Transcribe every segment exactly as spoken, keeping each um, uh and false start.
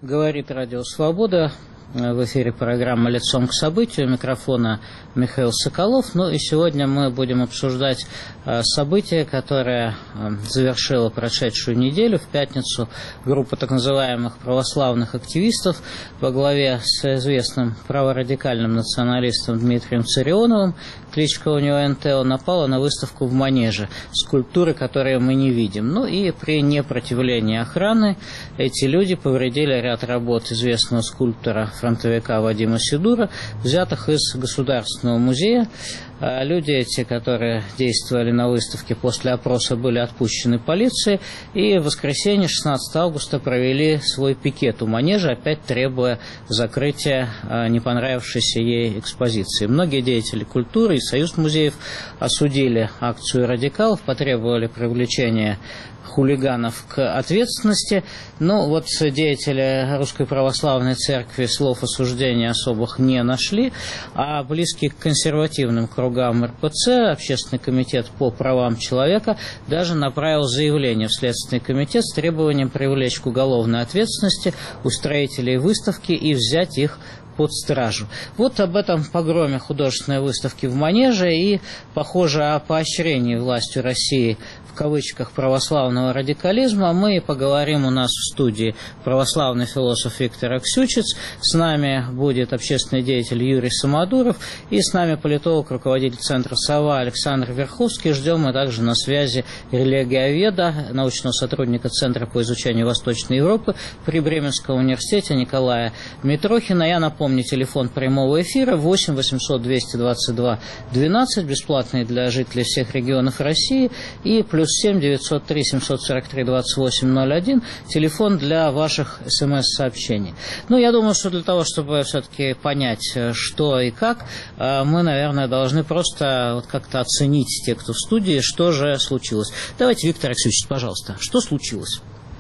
Говорит Радио Свобода. В эфире программа «Лицом к событию». У микрофона Михаил Соколов. Ну и сегодня мы будем обсуждать событие, которое завершило прошедшую неделю. В пятницу группа так называемых православных активистов во главе с известным праворадикальным националистом Дмитрием Царионовым, кличка у него эн тэ о, напала на выставку в Манеже, скульптуры, которые мы не видим. Ну и при непротивлении охраны эти люди повредили ряд работ известного скульптора фронтовика Вадима Сидура, взятых из Государственного музея. Люди эти, которые действовали на выставке, после опроса были отпущены полицией и в воскресенье, шестнадцатого августа, провели свой пикет у Манежа, опять требуя закрытия не понравившейся ей экспозиции. Многие деятели культуры и Союз музеев осудили акцию радикалов, потребовали привлечения хулиганов к ответственности. Но вот деятели Русской Православной Церкви слов осуждения особых не нашли, а близкий к консервативным кругам эр пэ цэ, Общественный комитет по правам человека, даже направил заявление в Следственный комитет с требованием привлечь к уголовной ответственности устроителей выставки и взять их под стражу. Вот об этом погроме художественной выставки в Манеже и, похоже, о поощрении властью России в кавычках православного радикализма мы поговорим у нас в студии православный философ Виктор Аксючиц, с нами будет общественный деятель Юрий Самодуров и с нами политолог, руководитель Центра «Сова» Александр Верховский. Ждем мы также на связи религиоведа, научного сотрудника Центра по изучению Восточной Европы при Бременском университете Николая Митрохина. Я напомню, телефон прямого эфира восемь восемьсот двести двадцать два двенадцать, бесплатный для жителей всех регионов России, и плюс семь девятьсот три семьсот сорок три двадцать восемь ноль один, телефон для ваших смс-сообщений. Ну, я думаю, что для того, чтобы все-таки понять, что и как, мы, наверное, должны просто вот как-то оценить те, кто в студии, что же случилось. Давайте, Виктор Аксючич, пожалуйста, что случилось?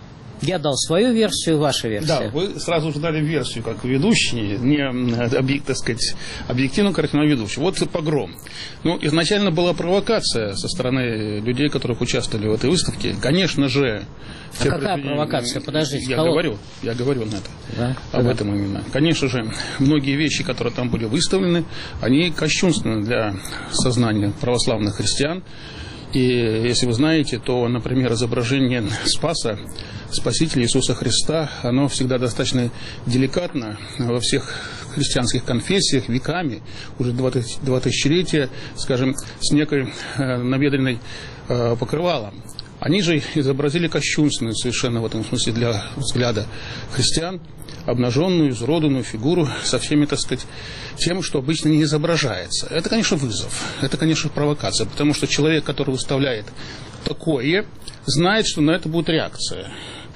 Я дал свою версию, ваша версия. Да, вы сразу же дали версию, как ведущий, не объект, так сказать, объективную картину ведущий. Вот погром. Ну, изначально была провокация со стороны людей, которых участвовали в этой выставке. Конечно же... А какая провокация? Подождите. Я кого? говорю, я говорю на это. Да? Об да. этом именно. Конечно же, многие вещи, которые там были выставлены, они кощунственны для сознания православных христиан. И если вы знаете, то, например, изображение Спаса, Спасителя Иисуса Христа, оно всегда достаточно деликатно во всех христианских конфессиях веками, уже два, два тысячелетия, скажем, с некой э, набедренной э, покрывалом. Они же изобразили кощунственную совершенно в этом смысле для взгляда христиан обнаженную, изуродованную фигуру со всеми, так сказать, тем, что обычно не изображается. Это, конечно, вызов, это, конечно, провокация, потому что человек, который выставляет такое, знает, что на это будет реакция.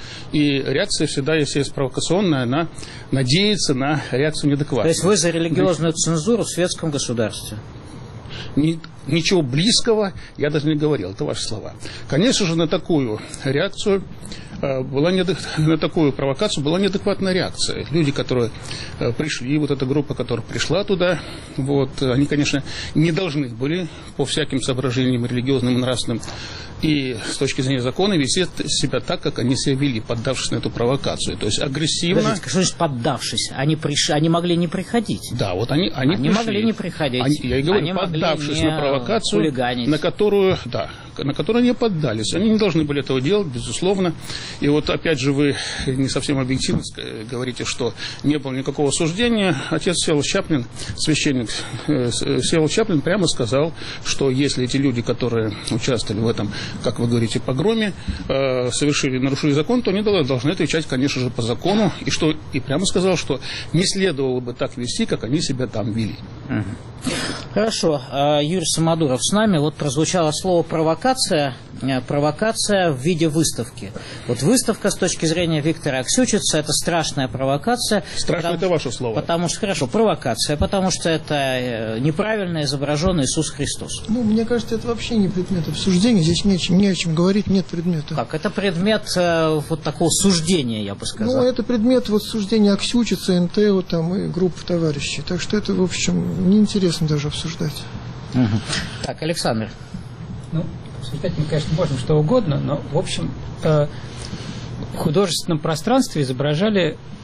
И реакция всегда, если есть провокационная, она надеется на реакцию неадекватную. То есть вы за религиозную цензуру в светском государстве? Ни, ничего близкого я даже не говорил, это ваши слова. Конечно же, на такую реакцию была неадек... на такую провокацию была неадекватная реакция. Люди, которые пришли, вот эта группа, которая пришла туда, вот, они, конечно, не должны были по всяким соображениям религиозным и нравственным и с точки зрения закона вести себя так, как они себя вели, поддавшись на эту провокацию. То есть агрессивно... Подождите, что значит поддавшись? Они, приш... они могли не приходить. Да, вот они, они, они пришли. могли не приходить. Они, я и говорю, они поддавшись на провокацию, хулиганить. на которую, да, на которую они поддались. Они не должны были этого делать, безусловно. И вот опять же вы не совсем объективно говорите, что не было никакого осуждения. Отец Всеволод Чаплин, священник Всеволод Чаплин, прямо сказал, что если эти люди, которые участвовали в этом, как вы говорите, погроме, совершили, нарушили закон, то они должны отвечать, конечно же, по закону. И, что, и прямо сказал, что не следовало бы так вести, как они себя там вели. Хорошо. Юрий Самодуров с нами. Вот прозвучало слово «провокация». Провокация в виде выставки. Вот выставка с точки зрения Виктора Аксючица — это страшная провокация. Страшно — это ваше слово. Потому что, хорошо, провокация, потому что это неправильно изображен Иисус Христос. Ну, мне кажется, это вообще не предмет обсуждения. Здесь не о чем, не о чем говорить, нет предмета. Как? Это предмет э, вот такого суждения, я бы сказал. Ну, это предмет вот суждения Аксючица, эн тэ о там, и группы товарищей. Так что это, в общем, неинтересно даже обсуждать. Угу. Так, Александр. Ну, обсуждать, конечно, можно что угодно, но, в общем, э, в художественном пространстве изображали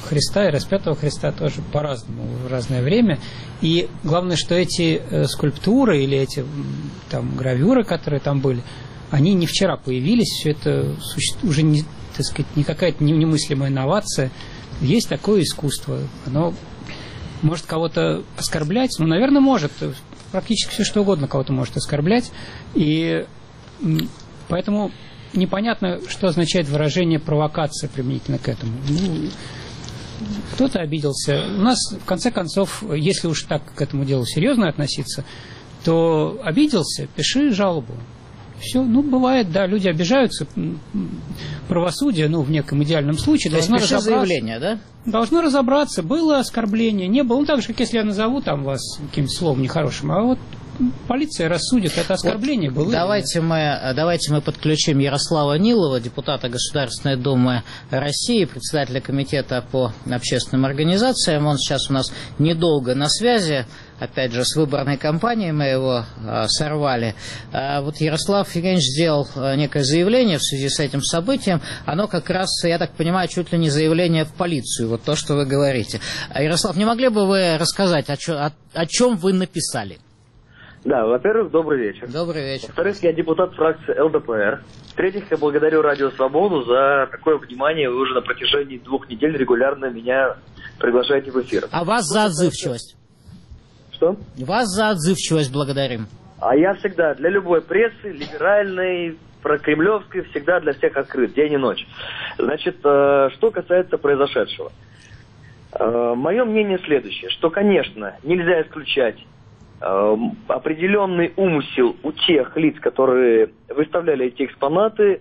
Христа и распятого Христа тоже по-разному в разное время. И главное, что эти скульптуры или эти там гравюры, которые там были, они не вчера появились, все это уже не, так сказать, не какая-то немыслимая инновация. Есть такое искусство. Оно может кого-то оскорблять, ну, наверное, может. Практически все, что угодно кого-то может оскорблять. И поэтому непонятно, что означает выражение провокация применительно к этому. Ну, кто-то обиделся. У нас, в конце концов, если уж так к этому делу серьезно относиться, то обиделся, пиши жалобу. Все, ну, бывает, да, люди обижаются. Правосудие, ну, в неком идеальном случае, то должно есть разобраться. Заявление, да? Должно разобраться, было оскорбление, не было. Ну, так же, как если я назову там вас каким-то словом нехорошим, а вот полиция рассудит, это оскорбление вот было. Давайте мы, давайте мы подключим Ярослава Нилова, депутата Государственной Думы России, председателя комитета по общественным организациям. Он сейчас у нас недолго на связи, опять же, с выборной кампанией, мы его а, сорвали. А вот Ярослав Евгеньевич сделал а, некое заявление в связи с этим событием. Оно как раз, я так понимаю, чуть ли не заявление в полицию, вот то, что вы говорите. А, Ярослав, не могли бы вы рассказать, о, чё, о, о чем вы написали? Да, во-первых, добрый вечер. Добрый вечер. Во-вторых, я депутат фракции эл дэ пэ эр. В-третьих, я благодарю Радио Свободу за такое внимание. Вы уже на протяжении двух недель регулярно меня приглашаете в эфир. А вас за отзывчивость? Что? Вас за отзывчивость благодарим. А я всегда для любой прессы, либеральной, прокремлевской, всегда для всех открыт, день и ночь. Значит, что касается произошедшего. Мое мнение следующее, что, конечно, нельзя исключать определенный умысел у тех лиц, которые выставляли эти экспонаты,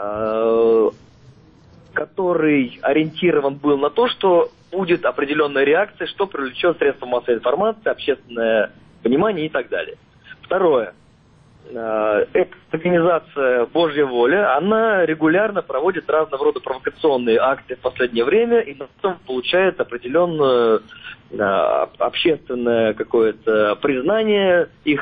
который ориентирован был на то, что будет определенная реакция, что привлечет средства массовой информации, общественное внимание и так далее. Второе. Эта организация «Божья воля», она регулярно проводит разного рода провокационные акции в последнее время и потом получает определенное общественное какое-то признание, их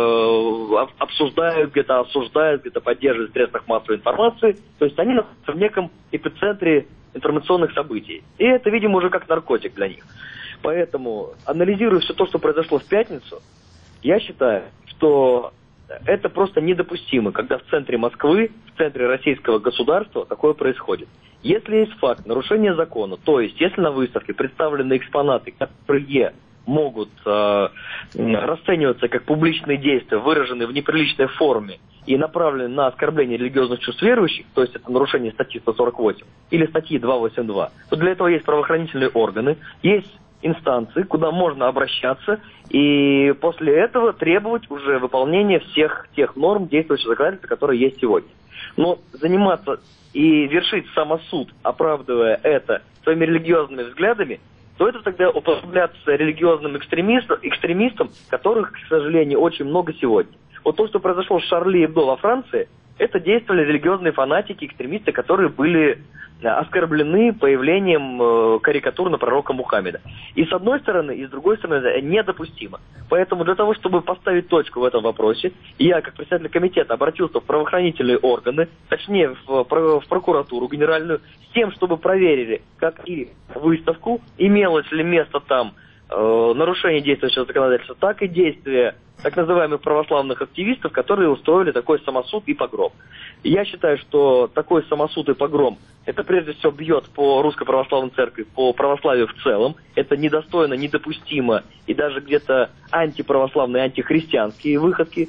э, обсуждают, где-то осуждают, где-то поддерживают в средствах массовой информации. То есть они находятся в неком эпицентре информационных событий. И это, видимо, уже как наркотик для них. Поэтому, анализируя все то, что произошло в пятницу, я считаю, что это просто недопустимо, когда в центре Москвы, в центре российского государства такое происходит. Если есть факт нарушения закона, то есть если на выставке представлены экспонаты, которые могут э, расцениваться как публичные действия, выраженные в неприличной форме и направлены на оскорбление религиозных чувств верующих, то есть это нарушение статьи сто сорок восемь или статьи двести восемьдесят два, то для этого есть правоохранительные органы, есть инстанции, куда можно обращаться, и после этого требовать уже выполнения всех тех норм действующего законодательства, которые есть сегодня. Но заниматься и вершить самосуд, оправдывая это своими религиозными взглядами, то это тогда уподобляться религиозным экстремистам, экстремистам, которых, к сожалению, очень много сегодня. Вот то, что произошло с Шарли Эбдо во Франции, это действовали религиозные фанатики, экстремисты, которые были оскорблены появлением карикатур на пророка Мухаммеда. И с одной стороны, и с другой стороны, это недопустимо. Поэтому для того, чтобы поставить точку в этом вопросе, я, как председатель комитета, обратился в правоохранительные органы, точнее, в, в прокуратуру генеральную, с тем, чтобы проверили, как и выставку, имелось ли место там э, нарушение действующего законодательства, так и действия так называемых православных активистов, которые устроили такой самосуд и погром. И я считаю, что такой самосуд и погром, это прежде всего бьет по Русской Православной Церкви, по православию в целом. Это недостойно, недопустимо и даже где-то антиправославные, антихристианские выходки.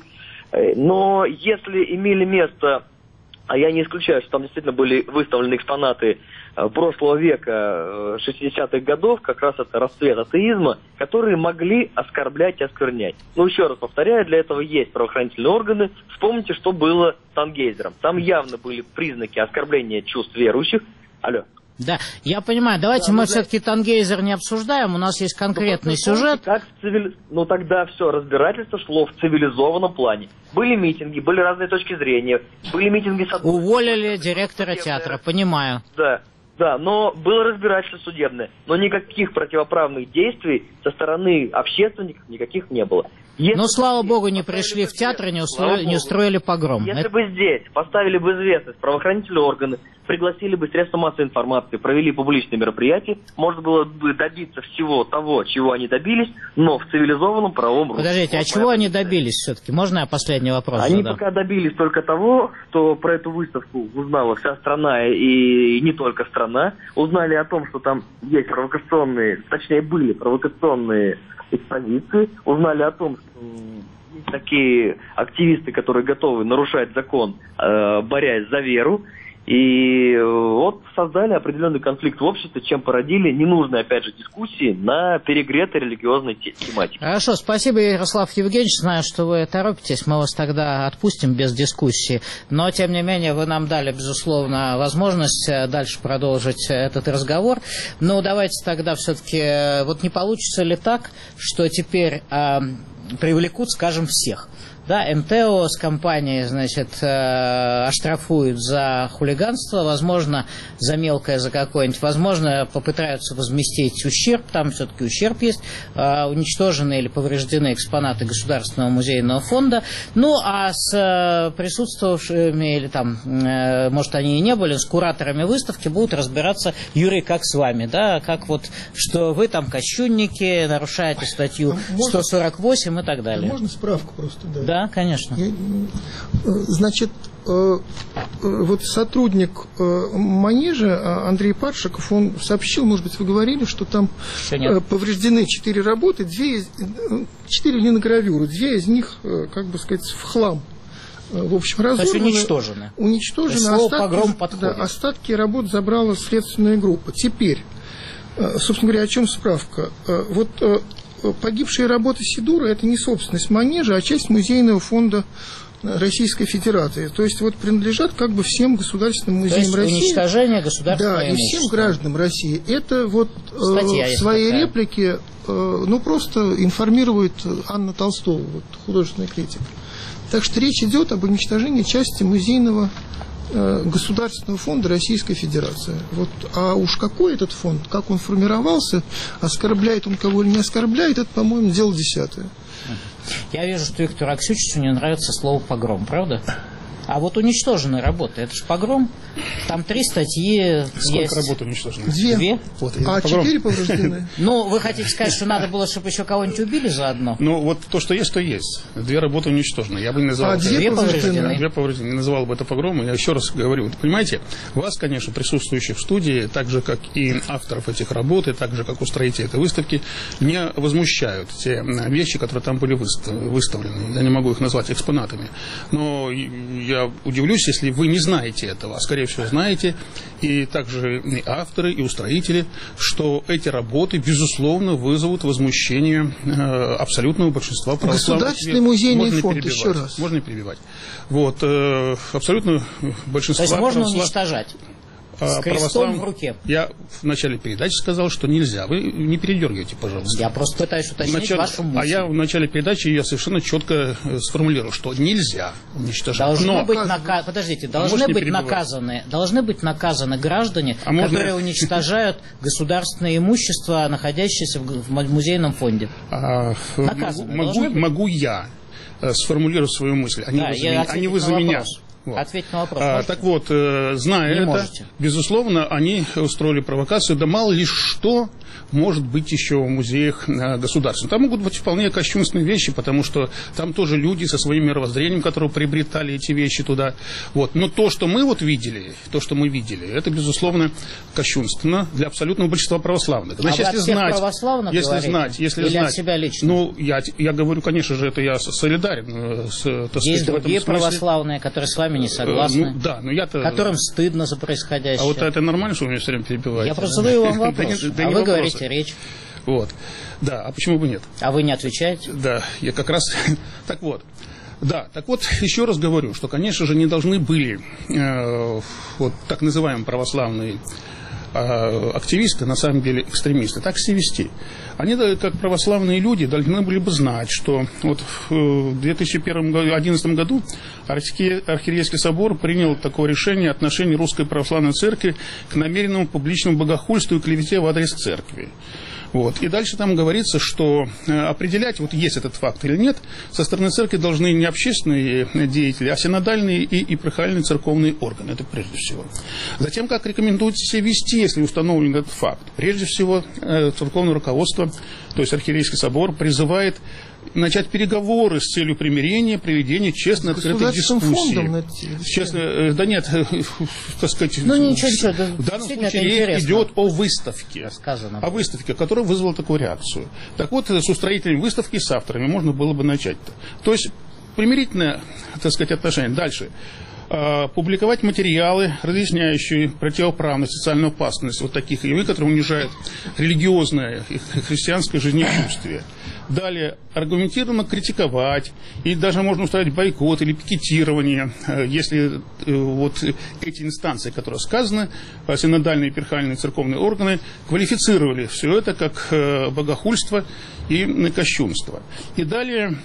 Но если имели место, а я не исключаю, что там действительно были выставлены экспонаты прошлого века, шестидесятых годов, как раз это расцвет атеизма, которые могли оскорблять и осквернять. Но еще раз повторяю, для этого есть правоохранительные органы. Вспомните, что было с Тангейзером. Там явно были признаки оскорбления чувств верующих. Алло. Да, я понимаю. Давайте да, мы все-таки Тангейзер не обсуждаем. У нас есть конкретный ну, сюжет. Как в цивили... Ну тогда все, разбирательство шло в цивилизованном плане. Были митинги, были разные точки зрения. Были митинги с... Уволили директора театра, понимаю. Да. Да, но было разбирательство судебное, но никаких противоправных действий со стороны общественников никаких не было. Если Но, слава бы богу, не поставили пришли бы в театр и не слава устроили, не богу. устроили погром. Если Это- бы здесь поставили бы известность правоохранительные органы, пригласили бы средства массовой информации, провели публичные мероприятия, можно было бы добиться всего того, чего они добились, но в цивилизованном правовом русле. Подождите, а Вот чего моя они позиция. добились все-таки? Можно я последний вопрос Они задам? пока добились только того, что про эту выставку узнала вся страна и не только страна. Узнали о том, что там есть провокационные, точнее были провокационные экспозиции. Узнали о том, что есть такие активисты, которые готовы нарушать закон, э, борясь за веру. И вот создали определенный конфликт в обществе, чем породили ненужные, опять же, дискуссии на перегретой религиозной те- тематике. Хорошо, спасибо, Ярослав Евгеньевич. Знаю, что вы торопитесь, мы вас тогда отпустим без дискуссии. Но, тем не менее, вы нам дали, безусловно, возможность э, дальше продолжить этот разговор. Но давайте тогда все-таки, э, вот не получится ли так, что теперь э, привлекут, скажем, всех? Да, эм тэ о с компанией, значит, э, оштрафуют за хулиганство, возможно, за мелкое, за какое-нибудь, возможно, попытаются возместить ущерб, там все-таки ущерб есть, э, уничтожены или повреждены экспонаты Государственного музейного фонда. Ну, а с э, присутствовавшими, или там, э, может, они и не были, с кураторами выставки будут разбираться, Юрий, как с вами, да, как вот, что вы там кощунники, нарушаете статью Можно- сто сорок восемь и так далее. Можно справку просто дать? Да, конечно. Я, э, Значит, э, э, вот сотрудник э, Манежа э, Андрей Паршиков, он сообщил, может быть, вы говорили, что там Еще нет. э, повреждены четыре работы, две из, э, четыре линогравюры, две из них, э, как бы сказать, в хлам. Э, В общем, То есть разорваны. уничтожены. Уничтожены. То есть слово «погром» да, подходит. остатки работ забрала следственная группа. Теперь, э, собственно говоря, о чем справка? Э, Вот э, погибшие работы Сидура – это не собственность Манежа, а часть музейного фонда Российской Федерации. То есть вот принадлежат как бы всем государственным То музеям есть России. уничтожение государственного Да, и всем имущества. гражданам России. Это вот э, Статья в есть своей такая. реплике э, ну, просто информирует Анна Толстова, вот, художественный критик. Так что речь идет об уничтожении части музейного э, государственного фонда Российской Федерации. Вот, а уж какой этот фонд, как он формировался, оскорбляет он кого или не оскорбляет, это, по-моему, дело десятое. Я вижу, что Виктору Аксютичу не нравится слово «погром», правда? А вот уничтоженные работы, это же погром. Там три статьи Сколько есть. работ уничтожено? Две. Две? Вот, А погром. четыре повреждены. Ну, вы хотите сказать, что надо было, чтобы еще кого-нибудь убили заодно? Ну, вот то, что есть, то есть. Две работы уничтожены. Я бы не назвал А это- две Две повреждены. повреждены. Две повреждены. Не называл бы это погромом. Я еще раз говорю. Вот, понимаете, вас, конечно, присутствующих в студии, так же, как и авторов этих работ, и так же, как устроителей этой выставки, не возмущают те вещи, которые там были выстав- выставлены. Я не могу их назвать экспонатами. Но я удивлюсь, если вы не знаете этого. А, скорее всего, знаете. И также и авторы, и устроители, что эти работы, безусловно, вызовут возмущение э, абсолютного большинства православных. Государственный музейный Можно фонд, перебивать. еще раз. Можно и перебивать. Вот, э, абсолютно То большинство есть можно православ- уничтожать а, с крестом православ- в руке. Я в начале передачи сказал, что нельзя. Вы не передергивайте, пожалуйста. Я просто пытаюсь уточнить Начале- вашу мысль. А я в начале передачи я совершенно четко э, сформулировал, что нельзя уничтожать. Должны Но быть нака... Подождите, должны можете быть перебивать? наказаны, должны быть наказаны граждане, А можно- которые уничтожают государственное имущество, находящееся в г- в музейном фонде. а, могу, Наказаны могу, должны быть? могу я э, сформулировать свою мысль, а не Да, вы за я меня. ответить А не вы на за меня. вопрос. Вот. Ответь на вопрос. А, можете? так вот, э, зная Не это, можете. безусловно, они устроили провокацию, да мало ли что может быть еще в музеях э, государственных. Там могут быть вполне кощунственные вещи, потому что там тоже люди со своим мировоззрением, которые приобретали эти вещи туда. Вот. Но то, что мы вот видели, то, что мы видели, это, безусловно, кощунственно для абсолютного большинства православных. Значит, А вы от если всех знать, православных если говорите? знать, если Или знать, от себя лично? ну, я, я говорю, конечно же, это я солидарен э, с, так Есть сказать, в этом другие смысле. православные, которые с вами не Э, согласны, Ну, да, но я-то... которым стыдно за происходящее. А вот это нормально, что вы меня все время перебиваете? Я просто задаю вам Да вопрос, не- да а не вы вопросы. говорите речь, Вот. Да, а почему бы нет? а вы не отвечаете. Да, я как раз... Так вот. Да, так вот, еще раз говорю, что, конечно же, не должны были э, вот так называемые православные э, активисты, на самом деле экстремисты, так себя вести. Они, да, как православные люди, должны были бы знать, что вот в две тысячи одиннадцатом году Архи- Архиерейский собор принял такое решение о отношении Русской Православной Церкви к намеренному публичному богохульству и клевете в адрес церкви. Вот. И дальше там говорится, что определять, вот есть этот факт или нет, со стороны церкви должны не общественные деятели, а синодальные и епархиальные церковные органы. Это прежде всего. Затем, как рекомендуется себя вести, если установлен этот факт. Прежде всего, церковное руководство, то есть Архиерейский собор, призывает начать переговоры с целью примирения, проведения честной, открытой дискуссии. Честно, да нет, так сказать, ну, ничего, ничего, да, в данном случае речь идет о выставке. Сказано. О выставке, которая вызвала такую реакцию. Так вот, с устроителями выставки, с авторами можно было бы начать-то. То есть, примирительное, так сказать, отношение. Дальше. Публиковать материалы, разъясняющие противоправность, социальную опасность вот таких явлений, которые унижают религиозное и христианское жизнечувствие. Далее, аргументированно критиковать, и даже можно устраивать бойкот или пикетирование, если вот эти инстанции, которые сказаны, синодальные, епархиальные, церковные органы, квалифицировали все это как богохульство и кощунство. И далее,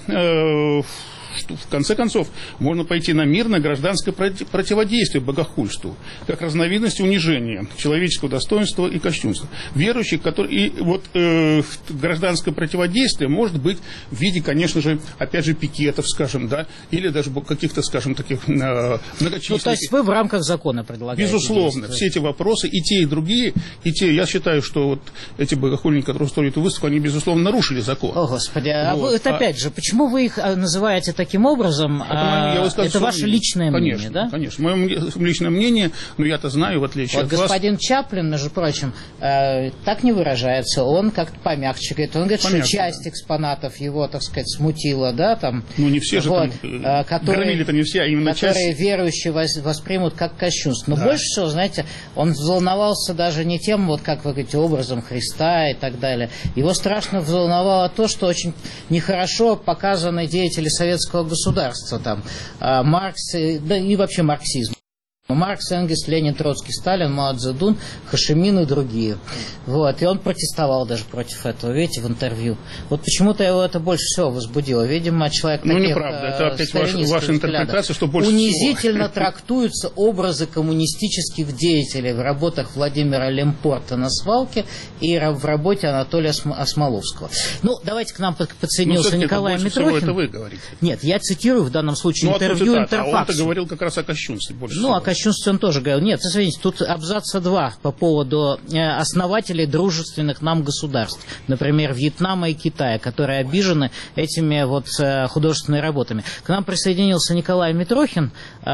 в конце концов, можно пойти на мирное гражданское противодействие богохульству, как разновидность унижения человеческого достоинства и кощунства. Верующих, которые... И вот э, гражданское противодействие может быть в виде, конечно же, опять же, пикетов, скажем, да, или даже каких-то, скажем, таких э, многочисленных... Ну, то есть вы в рамках закона предлагаете? Безусловно. Все эти вопросы, и те, и другие, и те... Я считаю, что вот эти богохульники, которые устроили эту выставку, они, безусловно, нарушили закон. О, Господи. Вот. А это, опять а... же, почему вы их называете таким образом? Это, а, скажу, это ваше личное конечно, мнение, да? Конечно, мое личное мнение, но я-то знаю, в отличие вот от господин вас... Чаплин, между прочим, э, так не выражается, он как-то помягче говорит, он говорит, помягче, что часть да. экспонатов его, так сказать, смутила, да, там... Ну, не все же вот, там, э, которые, громили-то не все, а именно которые часть... верующие воспримут как кощунство. Но да. больше всего, знаете, он взволновался даже не тем, вот как вы говорите, образом Христа и так далее. Его страшно взволновало то, что очень нехорошо показаны деятели советского государства, там, Маркс, да и вообще марксизм. Маркс, Энгельс, Ленин, Троцкий, Сталин, Мао Цзэдун, Хошимин и другие. Вот. И он протестовал даже против этого, видите, в интервью. Вот почему-то его это больше всего возбудило. Видимо, человек ну, таких неправда. Это опять ваша, ваша интерпретация, что больше унизительно всего. трактуются образы коммунистических деятелей в работах Владимира Лемпорта «На свалке» и в работе Анатолия Осмоловского. Ну, давайте к нам подсоединился ну, Николай Митрохин. Это вы говорите. Нет, я цитирую в данном случае ну, интервью а Интерфаксу. А он-то говорил как раз о кощунстве больше Ну, всего. о кощунстве он тоже говорил. Нет, извините, тут абзаца два по поводу основателей дружественных нам государств. Например, Вьетнама и Китая, которые обижены этими вот художественными работами. К нам присоединился Николай Митрохин.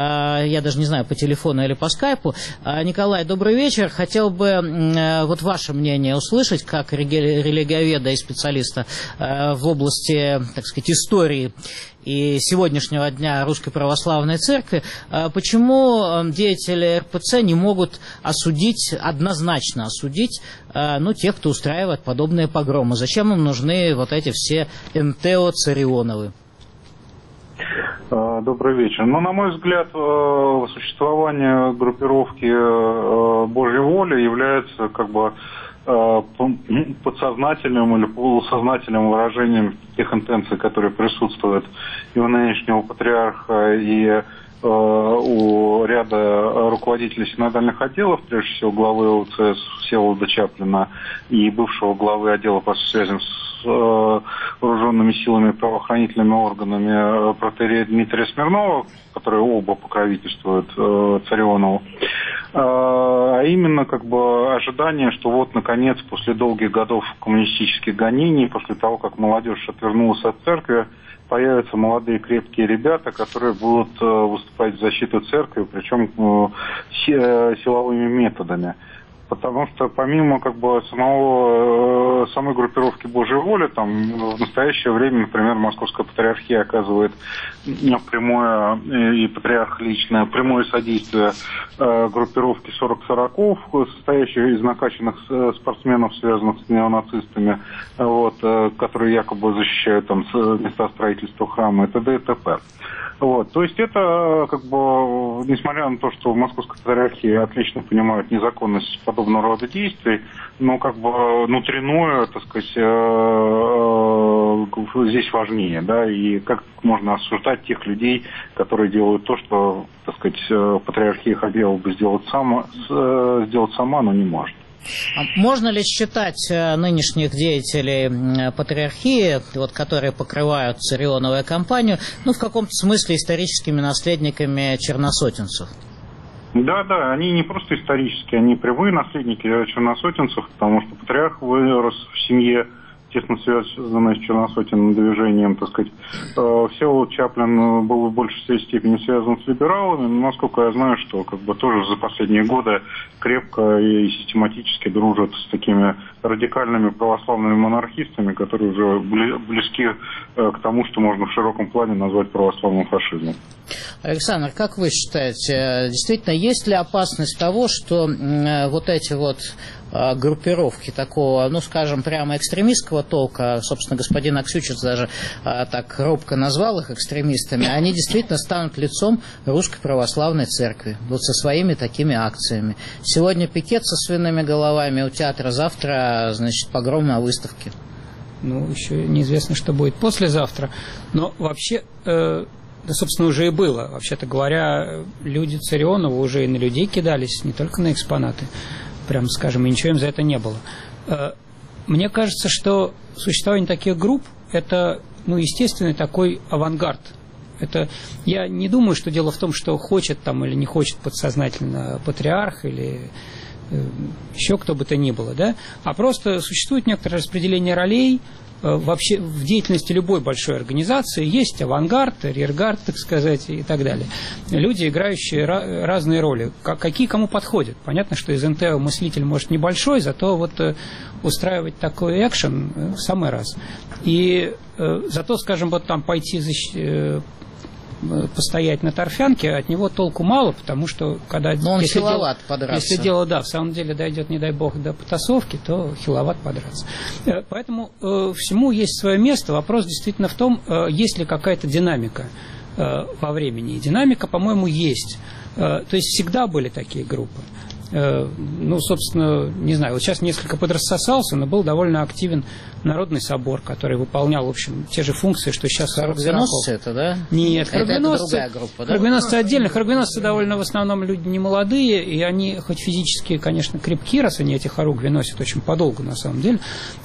Я даже не знаю, по телефону или по скайпу. Николай, добрый вечер. Хотел бы вот ваше мнение услышать, как религиоведа и специалиста в области, так сказать, истории и сегодняшнего дня Русской Православной Церкви, почему деятели эр пэ цэ не могут осудить, однозначно осудить, ну, тех, кто устраивает подобные погромы? Зачем им нужны вот эти все эн тэ о Царионовы? Добрый вечер. Ну, на мой взгляд, существование группировки Божьей воли является как бы подсознательным или полусознательным выражением тех интенций, которые присутствуют и у нынешнего патриарха, и э, у ряда руководителей синодальных отделов, прежде всего главы о цэ эс Всеволода Чаплина и бывшего главы отдела по связям с э, вооруженными силами и правоохранительными органами протоиерея Дмитрия Смирнова, которые оба покровительствуют э, Царионову. А именно как бы ожидание, что вот наконец после долгих годов коммунистических гонений, после того, как молодежь отвернулась от церкви, появятся молодые крепкие ребята, которые будут выступать в защиту церкви, причем силовыми методами. Потому что помимо как бы самого, самой группировки Божьей воли, там в настоящее время, например, Московская патриархия оказывает прямое, и патриарх лично, прямое содействие группировке сорок сороков, состоящей из накачанных спортсменов, связанных с неонацистами, вот, которые якобы защищают там места строительства храма и т.д. и т.п. Вот, то есть это, как бы, несмотря на то, что в Московской патриархии отлично понимают незаконность подобного рода действий, но как бы внутреннее, так сказать, здесь важнее, да, и как можно осуждать тех людей, которые делают то, что, так сказать, патриархия хотела бы сделать сама, сделать сама, но не может. Можно ли считать нынешних деятелей патриархии, вот, которые покрывают царионовую кампанию, ну, в каком-то смысле историческими наследниками черносотенцев? Да, да, они не просто исторические, они прямые наследники черносотенцев, потому что патриарх вырос в семье, тесно связанной с черносотенным движением, так сказать. Всеволод Чаплин был в большей степени связан с либералами, но, насколько я знаю, что как бы тоже за последние годы крепко и систематически дружат с такими радикальными православными монархистами, которые уже близки к тому, что можно в широком плане назвать православным фашизмом. Александр, как вы считаете, действительно, есть ли опасность того, что вот эти вот группировки такого, ну, скажем, прямо экстремистского толка, собственно, господин Аксючиц даже так робко назвал их экстремистами, они действительно станут лицом Русской Православной Церкви, вот со своими такими акциями. Сегодня пикет со свиными головами у театра, завтра, значит, погром на выставке. Ну, еще неизвестно, что будет послезавтра, но вообще... Э... Да, собственно, уже и было. Вообще-то говоря, люди Царионова уже и на людей кидались, не только на экспонаты, прямо скажем, и ничего им за это не было. Мне кажется, что существование таких групп – это, ну, естественный такой авангард. Это, я не думаю, что дело в том, что хочет там или не хочет подсознательно патриарх или еще кто бы то ни было, да? А просто существует некоторое распределение ролей. Вообще в деятельности любой большой организации есть авангард, рергард, так сказать, и так далее. Люди, играющие разные роли. Какие кому подходят. Понятно, что из эн тэ мыслитель может небольшой, зато вот устраивать такой экшен в самый раз. И зато, скажем, вот там пойти защ... постоять на торфянке, от него толку мало, потому что когда... Но он если хиловат дело, подраться. Если дело, да, в самом деле дойдет, не дай бог, до потасовки, то хиловат подраться. Поэтому э, всему есть свое место. Вопрос действительно в том, э, есть ли какая-то динамика э, во времени. И динамика, по-моему, есть. Э, то есть всегда были такие группы. Э, ну, собственно, не знаю, вот сейчас несколько подрассосался, но был довольно активен Народный собор, который выполнял, в общем, те же функции, что сейчас Хорогвеносцы это, да? Нет, это, это другая группа, да? Хорогвеносцы отдельно. Хорогвеносцы довольно в основном люди не молодые, и они хоть физически, конечно, крепки, раз они эти хоругви носят очень подолгу, на самом деле,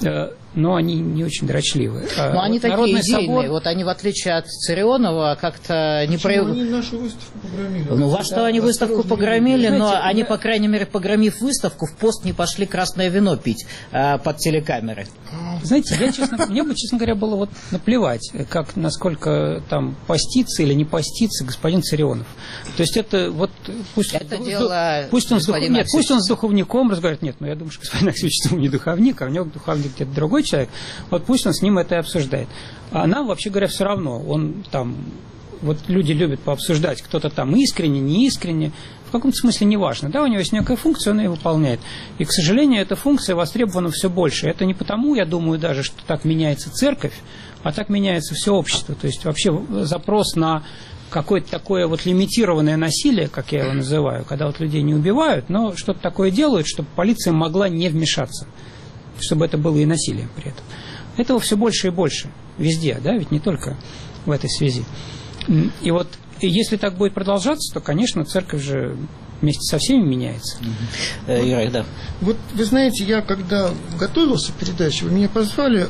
но они не очень дрочливые. Но вот они такие идейные, собор... вот они, в отличие от Царионова, как-то не проявляют... Они нашу выставку погромили. Ну, во что да, они выставку погромили, знаете, но да. они, по крайней мере, погромив выставку, в пост не пошли красное вино пить а, под телекамеры. Знаете, я, честно, мне бы, честно говоря, было вот наплевать, как, насколько там постится или не постится господин Царионов. То есть это вот пусть, это ду, дело пусть, он с, дух, нет, пусть он с духовником разговаривает. Нет, ну я думаю, что господин Аксючиц не духовник, а у него духовник где-то другой человек. Вот пусть он с ним это и обсуждает. А нам, вообще говоря, все равно. Он там, вот люди любят пообсуждать, кто-то там искренне, не искренне. В каком-то смысле не важно. Да, у него есть некая функция, он ее выполняет. И, к сожалению, эта функция востребована все больше. Это не потому, я думаю, даже, что так меняется церковь, а так меняется все общество. То есть вообще запрос на какое-то такое вот лимитированное насилие, как я его называю, когда вот людей не убивают, но что-то такое делают, чтобы полиция могла не вмешаться, чтобы это было и насилием при этом. Этого все больше и больше везде, да, ведь не только в этой связи. И вот если так будет продолжаться, то, конечно, церковь же вместе со всеми меняется. Юрий, да. Вот вы знаете, я когда готовился к передаче, вы меня позвали,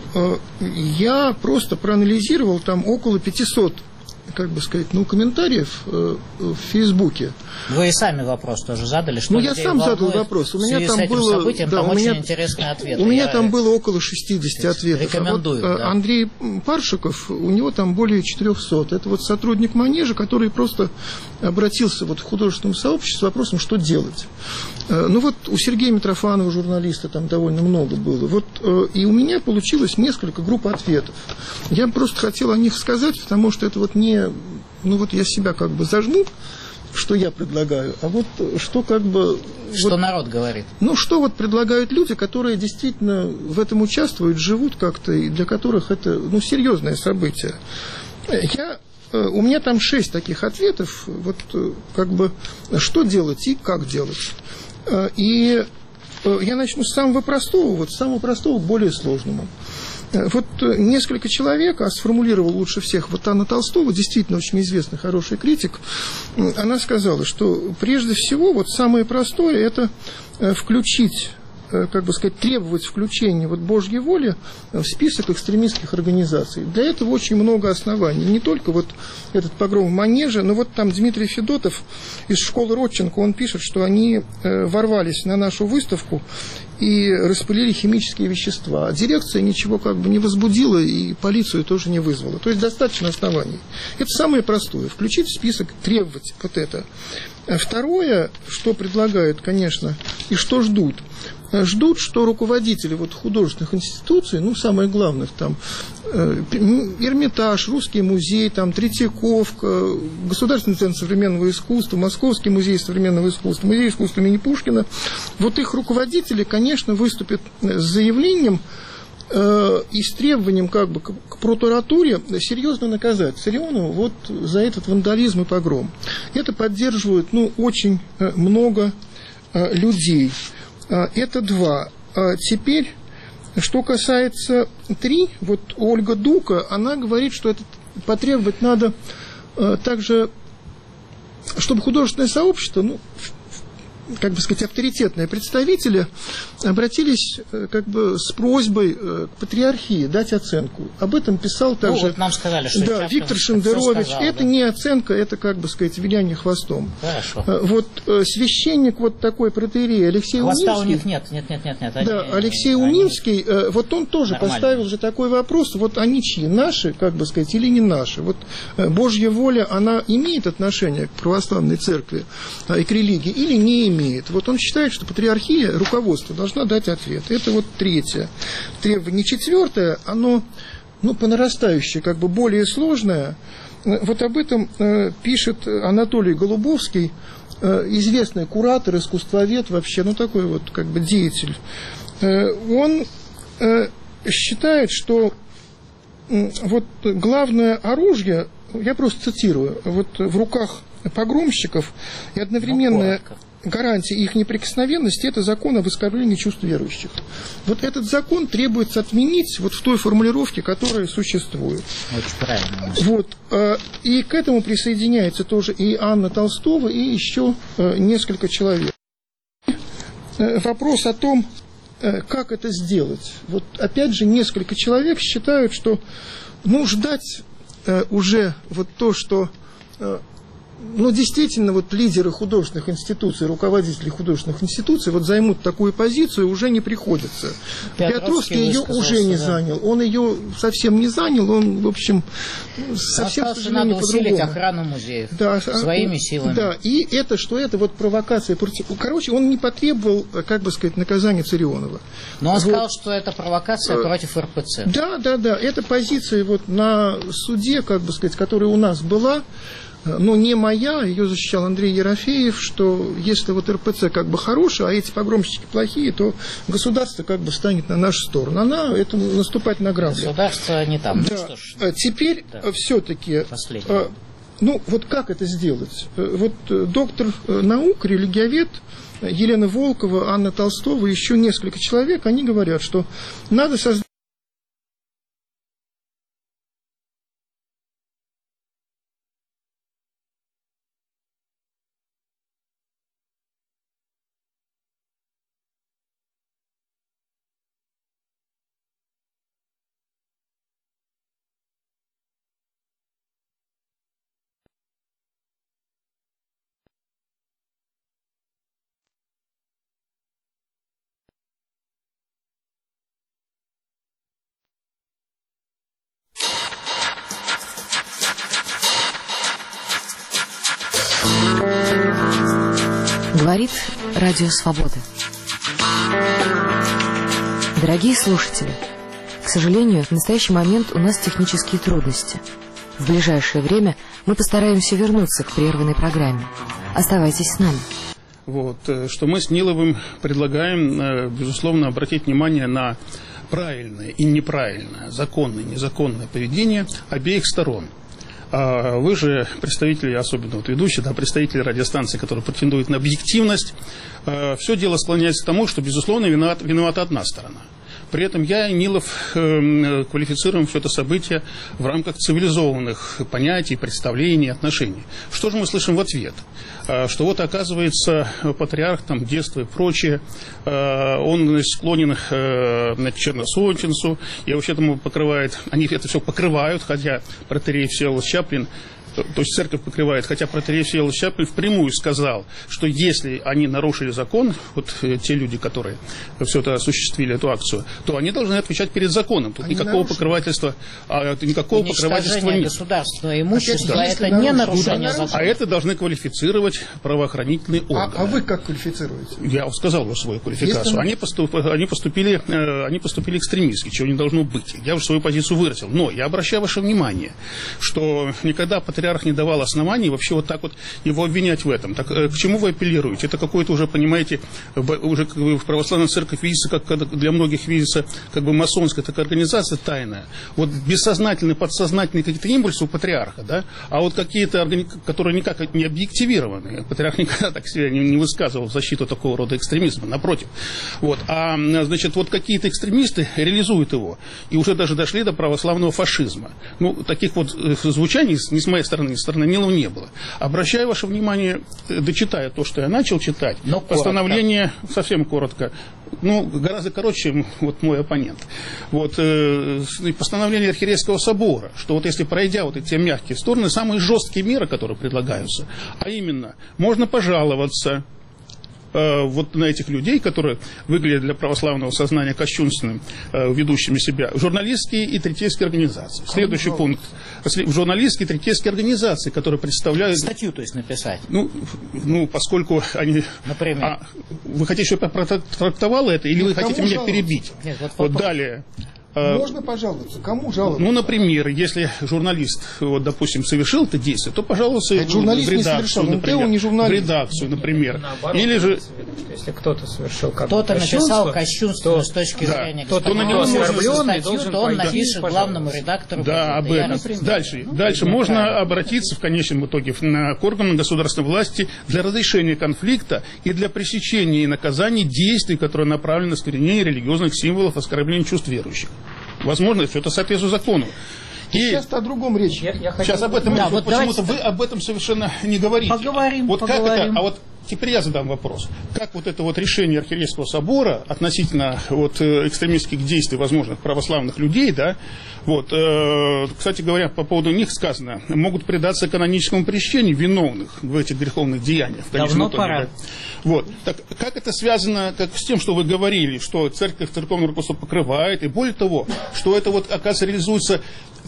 я просто проанализировал там около пятисот, как бы сказать, ну, комментариев э, в Фейсбуке. Вы и сами вопрос тоже задали, что ну, я сам задал вопрос. У меня там с этим было, событием, да, там у очень меня, интересный ответ. У меня я там было около шестидесяти ответов. Рекомендую. А вот, да. Андрей Паршиков, у него там более четырехсот. Это вот сотрудник Манежа, который просто обратился вот в художественном сообществе с вопросом, что делать. Ну вот у Сергея Митрофанова, журналиста, там довольно много было. Вот, и у меня получилось несколько групп ответов. Я просто хотел о них сказать, потому что это вот не... Ну вот я себя как бы зажму, что я предлагаю, а вот что как бы... Что вот, народ говорит. Ну что вот предлагают люди, которые действительно в этом участвуют, живут как-то, и для которых это, ну, серьезное событие. Я... У меня там шесть таких ответов, вот как бы что делать и как делать. И я начну с самого простого, вот с самого простого к более сложному. Вот несколько человек, а сформулировал лучше всех вот Анна Толстова, действительно очень известный, хороший критик, она сказала, что прежде всего вот самое простое – это включить как бы сказать, требовать включения вот Божьей воли в список экстремистских организаций. Для этого очень много оснований. Не только вот этот погром в Манеже, но вот там Дмитрий Федотов из школы Родченко, он пишет, что они ворвались на нашу выставку и распылили химические вещества. А дирекция ничего как бы не возбудила и полицию тоже не вызвала. То есть достаточно оснований. Это самое простое. Включить в список, требовать вот это. Второе, что предлагают, конечно, и что ждут. Ждут, что руководители вот художественных институций, ну, самое главное, там, э, Эрмитаж, Русский музей, там, Третьяковка, Государственный центр современного искусства, Московский музей современного искусства, Музей искусства имени Пушкина, вот их руководители, конечно, выступят с заявлением э, и с требованием как бы к, к прокуратуре серьезно наказать Царионову вот за этот вандализм и погром. Это поддерживают, ну, очень много э, людей. Это два. А теперь, что касается три, вот Ольга Дука, она говорит, что это потребовать надо а, также, чтобы художественное сообщество, ну, как бы сказать, авторитетные представители обратились как бы с просьбой к патриархии дать оценку. Об этом писал также, ну, вот нам сказали, что да, Виктор Шендерович. сказал, это да. не оценка, это, как бы сказать, виляние хвостом. Хорошо. Вот священник вот такой протоиерей Алексей Хвоста Унимский. у них нет, нет, нет, нет, нет. Они, да, Алексей они... Унимский, вот он тоже Нормально. поставил же такой вопрос, вот они чьи, наши, как бы сказать, или не наши. Вот Божья воля, она имеет отношение к православной церкви и к религии, или не имеет. Вот он считает, что патриархия, руководство должна дать ответ. Это вот третье требование. Четвертое, оно, ну, по нарастающей, как бы более сложное. Вот об этом э, пишет Анатолий Голубовский, э, известный куратор, искусствовед вообще, ну, такой вот, как бы, деятель. Э, он э, считает, что э, вот главное оружие, я просто цитирую, вот в руках погромщиков и одновременное... гарантия их неприкосновенности – это закон об оскорблении чувств верующих. Вот этот закон требуется отменить вот в той формулировке, которая существует. Очень правильно. Вот. И к этому присоединяется тоже и Анна Толстова, и еще несколько человек. Вопрос о том, как это сделать. Вот опять же несколько человек считают, что ну, ждать уже вот то, что... Ну, действительно, вот лидеры художественных институций, руководители художественных институций вот займут такую позицию, уже не приходится. Петровский, Петровский ее уже не да. занял. Он ее совсем не занял, он, в общем, совсем, к сожалению, надо усилить по-другому. охрану музеев да, своими силами. Да, и это, что это вот провокация против... Короче, он не потребовал, как бы сказать, наказания Царионова. Но он вот. сказал, что это провокация против эр пэ цэ. Да, да, да. Это позиция вот на суде, как бы сказать, которая у нас была, но не моя, ее защищал Андрей Ерофеев, что если вот эр пэ цэ как бы хорошая, а эти погромщики плохие, то государство как бы встанет на нашу сторону. Она, это наступать на грабли. Государство не там. Да. Ну, что ж, теперь да. все-таки, ну вот как это сделать? Вот доктор наук, религиовед Елена Волкова, Анна Толстова, еще несколько человек, они говорят, что надо создать Говорит Радио Свобода. Дорогие слушатели, к сожалению, в настоящий момент у нас технические трудности. В ближайшее время мы постараемся вернуться к прерванной программе. Оставайтесь с нами. Вот, что мы с Ниловым предлагаем, безусловно, обратить внимание на правильное и неправильное, законное и незаконное поведение обеих сторон. Вы же представители, особенно вот ведущие, да, представители радиостанции, которые претендуют на объективность, все дело склоняется к тому, что, безусловно, виноват, виновата одна сторона. При этом я и Нилов э, квалифицируем все это событие в рамках цивилизованных понятий, представлений, отношений. Что же мы слышим в ответ? Э, что вот, оказывается, патриарх, там, детство и прочее, э, он, значит, склонен э, к черносотенцу, и вообще тому покрывает, они это все покрывают, хотя протоиерей Всеволод Чаплин, то, то есть церковь покрывает, хотя протоиерей Всеволод Чаплин впрямую сказал, что если они нарушили закон, вот э, те люди, которые все это осуществили, эту акцию, то они должны отвечать перед законом. Тут они никакого нарушили. покрывательства, а, никакого покрывательства нет. Государственного имущества, да. это не нарушение закона. закона. А это должны квалифицировать правоохранительные органы. А, а вы как квалифицируете? Я сказал уже свою квалификацию. Если... Они, поступ, они, поступили, э, они поступили экстремистски, чего не должно быть. Я уже свою позицию выразил. Но я обращаю ваше внимание, что никогда патриарх не давал оснований вообще вот так вот его обвинять в этом. Так, э, к чему вы апеллируете? Это какое-то уже, понимаете, уже как бы в православной церкви видится, как для многих видится, как бы масонская такая организация тайная. Вот бессознательные, подсознательные какие-то импульсы у патриарха, да, а вот какие-то, которые никак не объективированы. Патриарх никогда так себя не, не высказывал в защиту такого рода экстремизма, напротив. Вот. А, значит, вот какие-то экстремисты реализуют его, и уже даже дошли до православного фашизма. Ну, таких вот звучаний ни с моей стороны, ни с стороны Нилова не было. Обращаю ваше внимание, дочитая то, что я начал читать, но постановление, коротко. совсем коротко, ну, гораздо короче, чем вот мой оппонент. Вот, э, постановление Архиерейского собора, что вот если пройдя вот эти мягкие стороны, самые жесткие меры, которые предлагаются, а именно, можно пожаловаться э, вот на этих людей, которые выглядят для православного сознания кощунственным, э, ведущими себя, журналистские и третейские организации. Следующий пункт. Журналистские и третейские организации, которые представляют... Статью, то есть, написать. Ну, ну поскольку они... Например. А, вы хотите, чтобы я протрактовал это, или вы хотите меня перебить? Нет, вот, вот далее. Можно пожаловаться? Кому жаловаться? Ну, например, если журналист, вот, допустим, совершил это действие, то пожалуйста в редакцию, например, не в редакцию, например. Наоборот, или же... Если кто-то совершил как кто-то написал кощунство то, с точки да, зрения кто-то на него оскорбленный, то он напишет главному редактору. Да, об этом. Дальше, ну, дальше можно правильно. обратиться в конечном итоге на, к органам государственной власти для разрешения конфликта и для пресечения и наказания действий, которые направлены на искоренение религиозных символов, оскорбления чувств верующих. Возможно, все это соответствует закону. И сейчас-то о другом речь. Я, я сейчас об этом да, речь. вот Почему-то вы об этом совершенно не говорите. Поговорим, вот поговорим. Как это? А вот теперь я задам вопрос. Как вот это вот решение Архиерейского собора относительно вот экстремистских действий возможных православных людей, да, вот, э, кстати говоря, по поводу них сказано, могут предаться каноническому прещению виновных в этих греховных деяниях. В Давно итоге, пора. Да. Вот. Так как это связано как, с тем, что вы говорили, что церковь церковное руководство покрывает, и более того, что это вот, оказывается, реализуется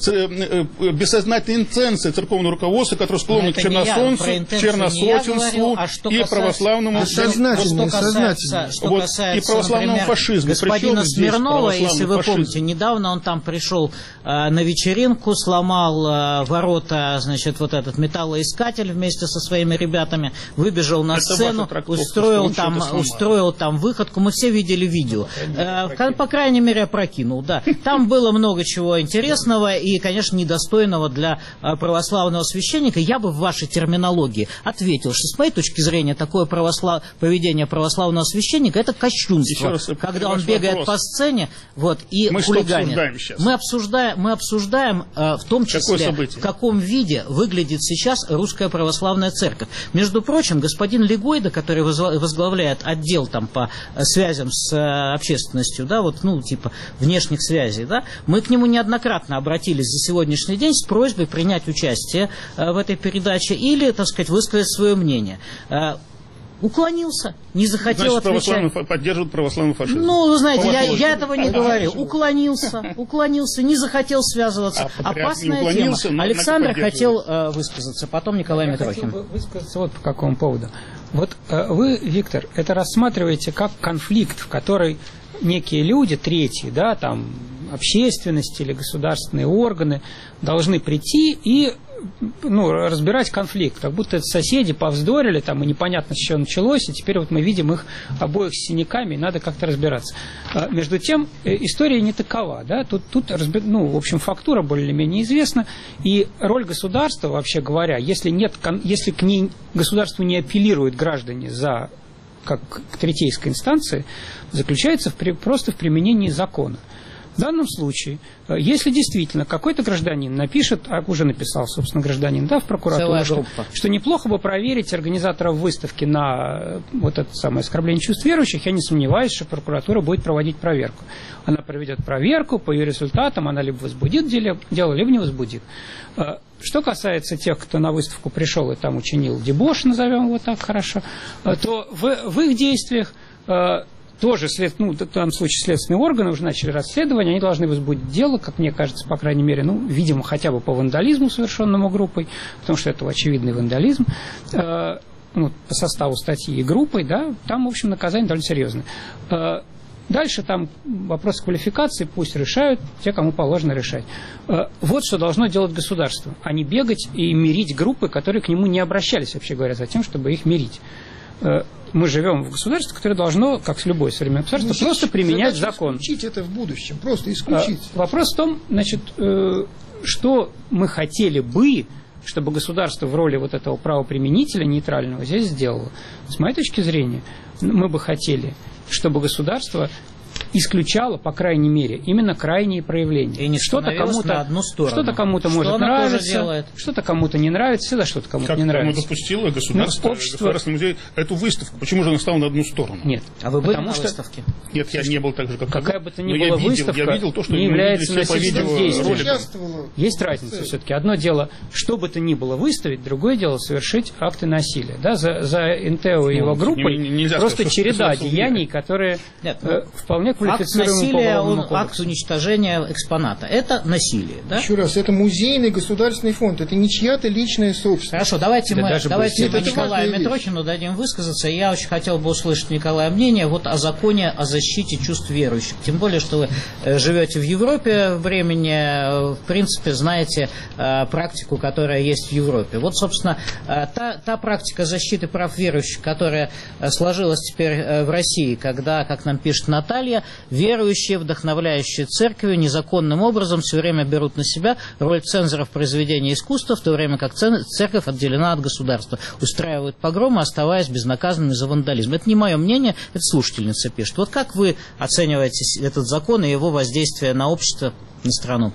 бессознательная интенция церковного руководства, которое склонно к черносонцу, черносотенству а и касается, православному а сознательно, что касается, что вот, касается, и православному например, фашизму. Господина Смирнова, если вы фашизм? помните, недавно он там пришел э, на вечеринку, сломал э, ворота, значит, вот этот металлоискатель вместе со своими ребятами, выбежал на Это сцену, устроил там, устроил там выходку. Мы все видели видео. Э, по крайней мере, опрокинул, да. Там было много чего интересного и, конечно, недостойного для православного священника. Я бы в вашей терминологии ответил, что с моей точки зрения такое православ... поведение православного священника — это кощунство. Раз, когда он бегает вопрос. по сцене вот, и мы хулиганит. Мы обсуждаем, мы обсуждаем э, в том числе, в каком виде выглядит сейчас русская православная церковь. Между прочим, господин Легойда, который возглавляет отдел там, по связям с э, общественностью, да, вот, ну, типа внешних связей, да, мы к нему неоднократно обратились за сегодняшний день с просьбой принять участие э, в этой передаче или, так сказать, высказать свое мнение. Э, уклонился, не захотел Значит, отвечать. Поддерживают православный фашизм. Ну, вы знаете, я, я этого не говорю. Уклонился, уклонился, не захотел связываться. А опасная тема. Александр хотел э, высказаться, потом Николай Митрохин. Я хотел высказаться вот по какому поводу. Вот э, вы, Виктор, это рассматриваете как конфликт, в который некие люди, третьи, да, там, общественность или государственные органы должны прийти и, ну, разбирать конфликт, как будто это соседи повздорили, там, и непонятно, с чего началось, и теперь вот мы видим их обоих с синяками, и надо как-то разбираться. А, между тем, история не такова, да, тут, тут ну, в общем, фактура более-менее известна, и роль государства, вообще говоря, если, нет, если к ней государству не апеллируют граждане за как к третейской инстанции, заключается в, просто в применении закона. В данном случае, если действительно какой-то гражданин напишет, а уже написал, собственно, гражданин, да, в прокуратуру, что, что неплохо бы проверить организаторов выставки на вот это самое оскорбление чувств верующих, я не сомневаюсь, что прокуратура будет проводить проверку. Она проведет проверку, по ее результатам она либо возбудит дело, либо не возбудит. Что касается тех, кто на выставку пришел и там учинил дебош, назовем его так хорошо, то в, в их действиях тоже, след, ну, в данном случае следственные органы уже начали расследование, они должны возбудить дело, как мне кажется, по крайней мере, ну, видимо, хотя бы по вандализму, совершенному группой, потому что это очевидный вандализм, э, ну, по составу статьи и группой, да, там, в общем, наказание довольно серьезное. Э, дальше там вопрос квалификации пусть решают те, кому положено решать. Э, вот что должно делать государство, а не бегать и мирить группы, которые к нему не обращались, вообще говоря, за тем, чтобы их мирить. Мы живем в государстве, которое должно, как с любой современной государством, ну, просто применять закон. Исключить это в будущем, просто исключить. А, вопрос в том, значит, э, что мы хотели бы, чтобы государство в роли вот этого правоприменителя нейтрального здесь сделало. С моей точки зрения, мы бы хотели, чтобы государство исключало, по крайней мере, именно крайние проявления. И не что-то кому-то на одну сторону. Что-то кому-то что может нравиться, что-то кому-то не нравится, всегда что-то кому-то как не нравится. Как допустило государство, общество... государственный музей эту выставку? Почему же она стала на одну сторону? Нет. А вы были на что... выставке? Нет, я не был так же, как какая бы то ни была выставка, я видел то, что не является насильственным действием. Есть в разница все-таки. Одно дело, что бы то ни было выставить, другое дело совершить акты насилия. Да? За, за эн тэ о и его группой не, просто сказать, череда деяний, которые Нет, э, вполне квалифицируемы. Он, акт уничтожения экспоната. Это насилие, да? Еще раз, это музейный государственный фонд, это не чья-то личная собственность. Хорошо, давайте да мы, давайте мы Николаю вещь. Митрохину дадим высказаться. Я очень хотел бы услышать Николая мнение вот о законе о защите чувств верующих. Тем более, что вы живете в Европе времени, в принципе, знаете практику, которая есть в Европе. Вот, собственно, та, та практика защиты прав верующих, которая сложилась теперь в России, когда, как нам пишет Наталья, верующие, вдохновляющие церковью, незаконным образом все время берут на себя роль цензоров произведения искусства, в то время как церковь отделена от государства, устраивают погромы, оставаясь безнаказанными за вандализм. Это не мое мнение, это слушательница пишет. Вот как вы оцениваете этот закон и его воздействие на общество, на страну?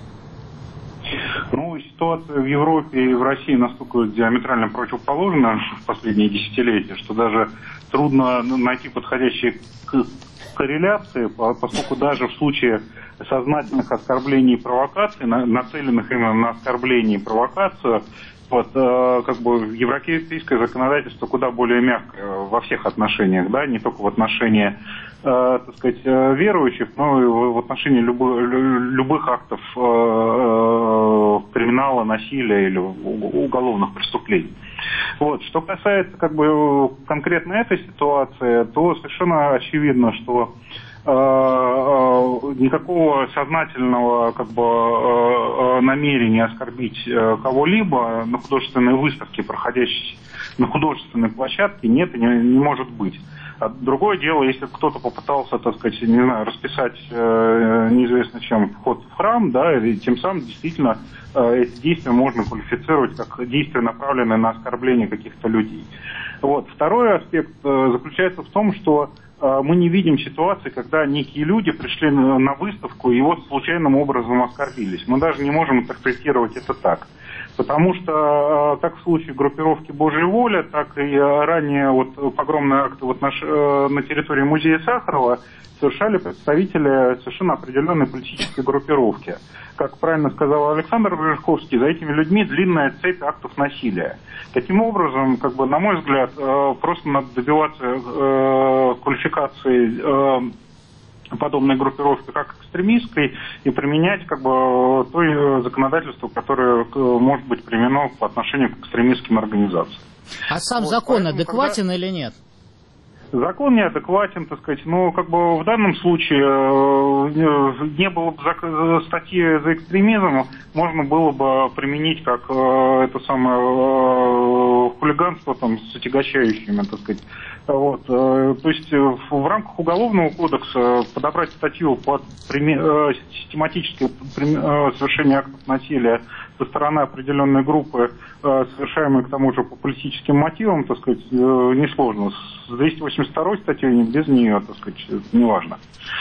Ну, ситуация в Европе и в России настолько диаметрально противоположна в последние десятилетия, что даже трудно найти подходящие корреляции, поскольку даже в случае сознательных оскорблений и провокаций, нацеленных именно на оскорбление и провокацию, вот, э, как бы европейское законодательство куда более мягкое во всех отношениях, да, не только в отношении, э, так сказать, верующих, но и в отношении любых, любых актов э, э, криминала, насилия или уголовных преступлений. Вот. Что касается как бы конкретно этой ситуации, то совершенно очевидно, что э, э, никакого сознательного как бы э, намерения оскорбить э, кого-либо на художественной выставке, проходящей на художественной площадке, нет и не, не может быть. А другое дело, если кто-то попытался, так сказать, не знаю, расписать э, неизвестно чем вход в храм, да, и тем самым действительно э, эти действия можно квалифицировать как действия, направленные на оскорбление каких-то людей. Вот. Второй аспект э, заключается в том, что э, мы не видим ситуации, когда некие люди пришли на, на выставку и вот случайным образом оскорбились. Мы даже не можем интерпретировать это так. Потому что как в случае группировки «Божья воля», так и ранее вот погромные акты вот наш, на территории музея Сахарова совершали представители совершенно определенной политической группировки. Как правильно сказал Александр Рыжковский, за этими людьми длинная цепь актов насилия. Таким образом, как бы, на мой взгляд, просто надо добиваться квалификации подобной группировки как экстремистской и применять как бы то законодательство, которое может быть применено по отношению к экстремистским организациям. А сам вот, закон поэтому, адекватен когда... или нет? Закон неадекватен, так сказать, но как бы в данном случае не было бы статьи за экстремизм, можно было бы применить как это самое хулиганство там, с отягощающими, так сказать. Вот. То есть в рамках Уголовного кодекса подобрать статью под систематическое совершение актов насилия со стороны определенной группы, совершаемой к тому же по политическим мотивам, так сказать, несложно. С двести восемьдесят второй статьей без нее, так сказать, неважно.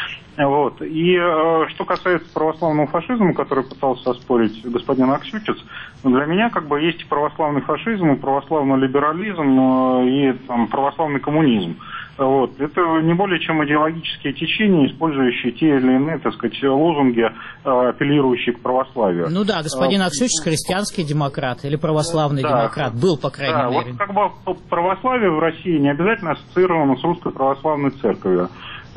Вот. И э, что касается православного фашизма, который пытался оспорить господин Аксютиц, для меня как бы есть православный фашизм, и православный либерализм, э, и там, православный коммунизм. Вот. Это не более чем идеологические течения, использующие те или иные, так сказать, лозунги, э, апеллирующие к православию. Ну да, господин Аксютиц христианский демократ или православный да, демократ, был, по крайней да, мере. Вот как бы православие в России не обязательно ассоциировано с русской православной церковью.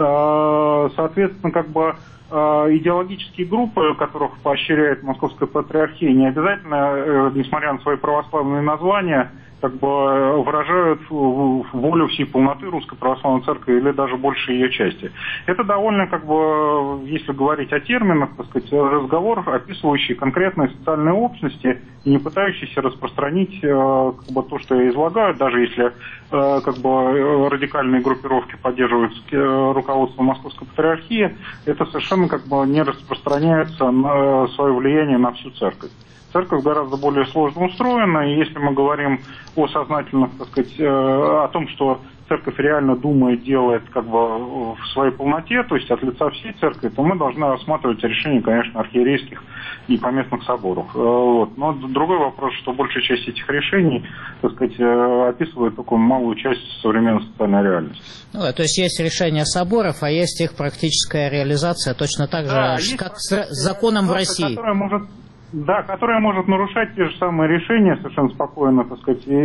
Соответственно, как бы идеологические группы, которых поощряет Московская патриархия, не обязательно, несмотря на свои православные названия, как бы выражают волю всей полноты Русской Православной Церкви или даже большей ее части. Это довольно, как бы, если говорить о терминах, так сказать, разговор, описывающий конкретные социальные общности и не пытающийся распространить как бы, то, что я излагаю, даже если как бы, радикальные группировки поддерживают руководство Московской Патриархии, это совершенно как бы, не распространяется на свое влияние на всю Церковь. Церковь гораздо более сложно устроена, и если мы говорим о сознательном, так сказать, о том, что Церковь реально думает, делает как бы в своей полноте, то есть от лица всей Церкви, то мы должны рассматривать решения, конечно, архиерейских и поместных соборов. Вот. Но другой вопрос, что большая часть этих решений, так сказать, описывает только малую часть современной социальной реальности. Ну, то есть есть решения соборов, а есть их практическая реализация, точно так же, да, как с законом в России. Которая может... Да, которая может нарушать те же самые решения совершенно спокойно, так сказать, и,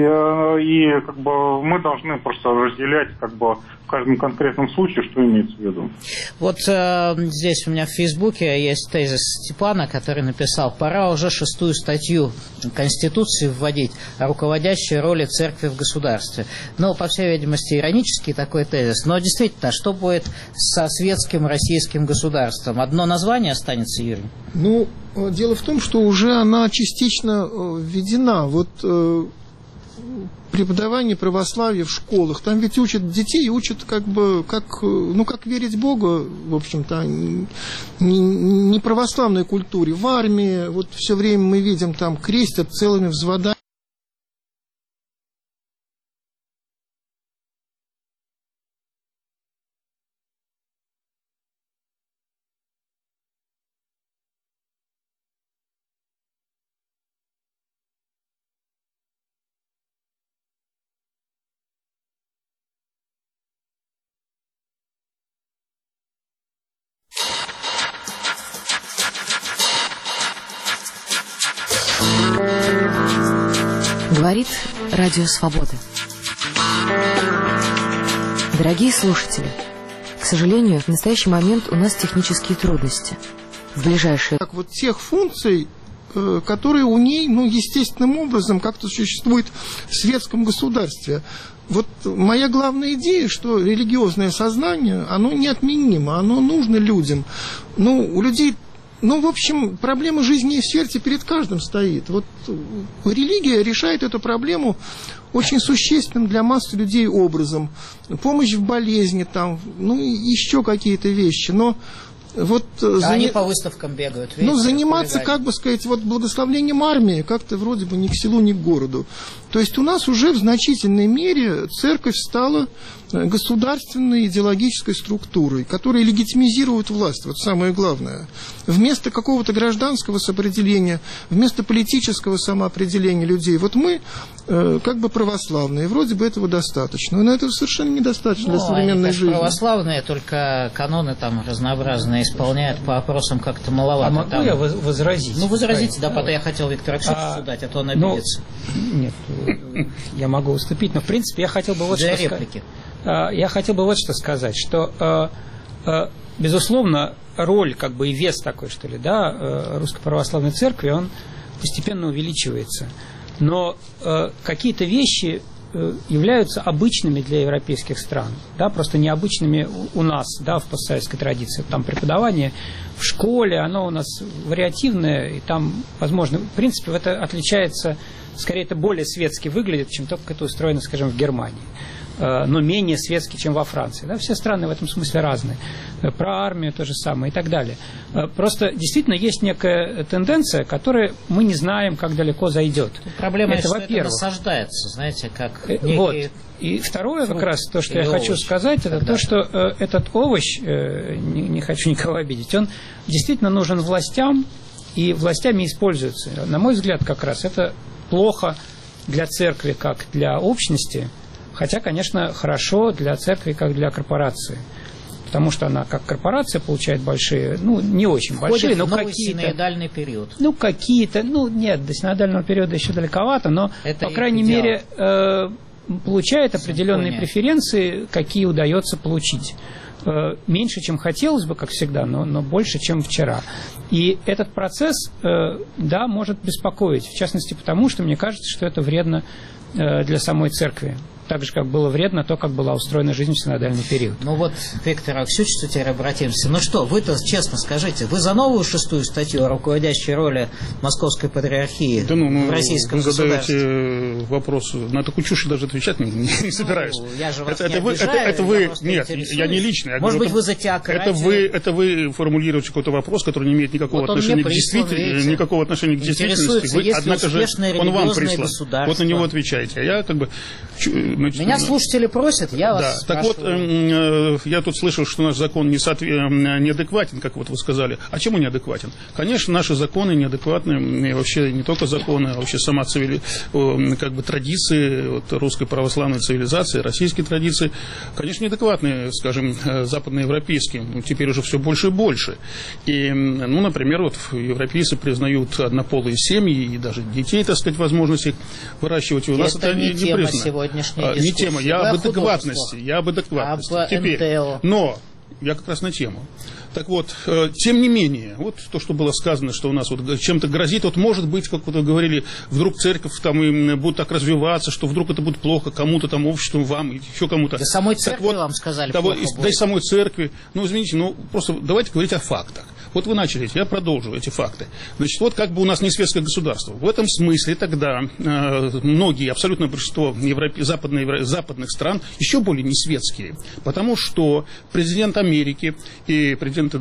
и как бы мы должны просто разделять как бы в каждом конкретном случае, что имеется в виду. Вот э, здесь у меня в Фейсбуке есть тезис Степана, который написал: пора уже шестую статью Конституции вводить о руководящей роли церкви в государстве. Ну, по всей видимости, иронический такой тезис, но действительно, что будет со светским российским государством? Одно название останется, Юрий? Ну, дело в том, что уже она частично введена. Вот э, преподавание православия в школах, там ведь учат детей, учат как бы, как, ну, как верить Богу, в общем-то, не, не православной культуре. В армии, вот все время мы видим, там крестят целыми взводами. Говорит Радио Свобода. Дорогие слушатели, к сожалению, в настоящий момент у нас технические трудности. В ближайшие... Так вот тех функций, которые у ней, ну, естественным образом как-то существуют в светском государстве. Вот моя главная идея, что религиозное сознание, оно неотменимо, оно нужно людям. Ну, у людей... Ну, в общем, проблема жизни и смерти перед каждым стоит. Вот религия решает эту проблему очень существенным для массы людей образом. Помощь в болезни, там, ну, еще какие-то вещи. Но вот... А за... они по выставкам бегают. Видите, ну, заниматься, как бы сказать, вот благословлением армии как-то вроде бы ни к селу, ни к городу. То есть у нас уже в значительной мере церковь стала государственной идеологической структурой, которая легитимизирует власть, вот самое главное. Вместо какого-то гражданского самоопределения, вместо политического самоопределения людей, вот мы э, как бы православные, вроде бы этого достаточно, но этого совершенно недостаточно, ну, для современной они, жизни. Православные, только каноны там разнообразные исполняют, по опросам как-то маловато. А могу там... я возразить? Ну, возразите, да, потом я хотел Виктора Аксютицу а, дать, а то он обидится. Ну, нет, я могу уступить, но в принципе я хотел бы вот для что реплики. сказать. Я хотел бы вот что сказать, что, безусловно, роль, как бы и вес такой, что ли, да, Русской Православной Церкви, он постепенно увеличивается. Но какие-то вещи являются обычными для европейских стран, да, просто необычными у нас, да, в постсоветской традиции. Там преподавание в школе, оно у нас вариативное, и там, возможно, в принципе, это отличается, скорее, это более светски выглядит, чем то, как это устроено, скажем, в Германии, но менее светский, чем во Франции. Да, все страны в этом смысле разные. Про армию то же самое и так далее. Просто действительно есть некая тенденция, которую мы не знаем, как далеко зайдет. Проблема, это, что во-первых, это насаждается, знаете, как некий... Вот. И второе, как раз, то, что я хочу овощ. сказать, это то, что э, этот овощ, э, не, не хочу никого обидеть, он действительно нужен властям, и властями используется. На мой взгляд, как раз, это плохо для церкви, как для общности, хотя, конечно, хорошо для церкви, как для корпорации. Потому что она, как корпорация, получает большие, ну, не очень Входит большие, но в новый какие-то... синодальный период. Ну, какие-то, ну, нет, до синодального периода еще далековато, но, это по крайней идеал. мере, э, получает определенные Симфония. преференции, какие удается получить. Э, меньше, чем хотелось бы, как всегда, но, но больше, чем вчера. И этот процесс, э, да, может беспокоить, в частности, потому что мне кажется, что это вредно э, для самой церкви. Так же, как было вредно то, как была устроена жизнь в синодальный период. Ну вот, Виктор Аксюч, теперь обратимся. Ну что, вы-то честно скажите, вы за новую шестую статью о руководящей роли Московской Патриархии да ну, ну, в российском вы государстве? задаете вопрос, на такую чушь даже отвечать не, не, не собираюсь. Ну, я же вас это, не это вы, обижаю, это, это вы, я нет, я не лично. Я Может говорю, быть, это, вы за теократию? Это вы, это вы формулируете какой-то вопрос, который не имеет никакого вот отношения к прислан, действительности. Никакого отношения к действительности. Вы, однако же, он вам прислал. Вот на него отвечаете. А я как бы... Меня слушатели просят, я вас да. спрашиваю. Так вот, э, я тут слышал, что наш закон не соотве... неадекватен, как вот вы сказали. А чему неадекватен? Конечно, наши законы неадекватны, и вообще не только законы, а вообще сама цивили... как бы традиции вот, русской православной цивилизации, российские традиции, конечно, неадекватны, скажем, западноевропейским. Теперь уже все больше и больше. И, ну, например, вот европейцы признают однополые семьи и даже детей, так сказать, возможность их выращивать. У нас это, это не, не тема признано. сегодняшней а, дискуссии. Не тема, я об адекватности. Я об адекватности. Об Теперь, эн тэ о. но я как раз на тему. Так вот, э, тем не менее, вот то, что было сказано, что у нас вот чем-то грозит, вот может быть, как вы говорили, вдруг церковь там и будет так развиваться, что вдруг это будет плохо кому-то там, обществу, вам, еще кому-то. Да самой церкви вот, вам сказали да, плохо вот, будет. Да и самой церкви. Ну, извините, ну, просто давайте говорить о фактах. Вот вы начали, я продолжу эти факты. Значит, вот как бы у нас не светское государство. В этом смысле тогда э, многие, абсолютно большинство европе, западных, западных стран еще более не светские. Потому что президент Америки и президенты,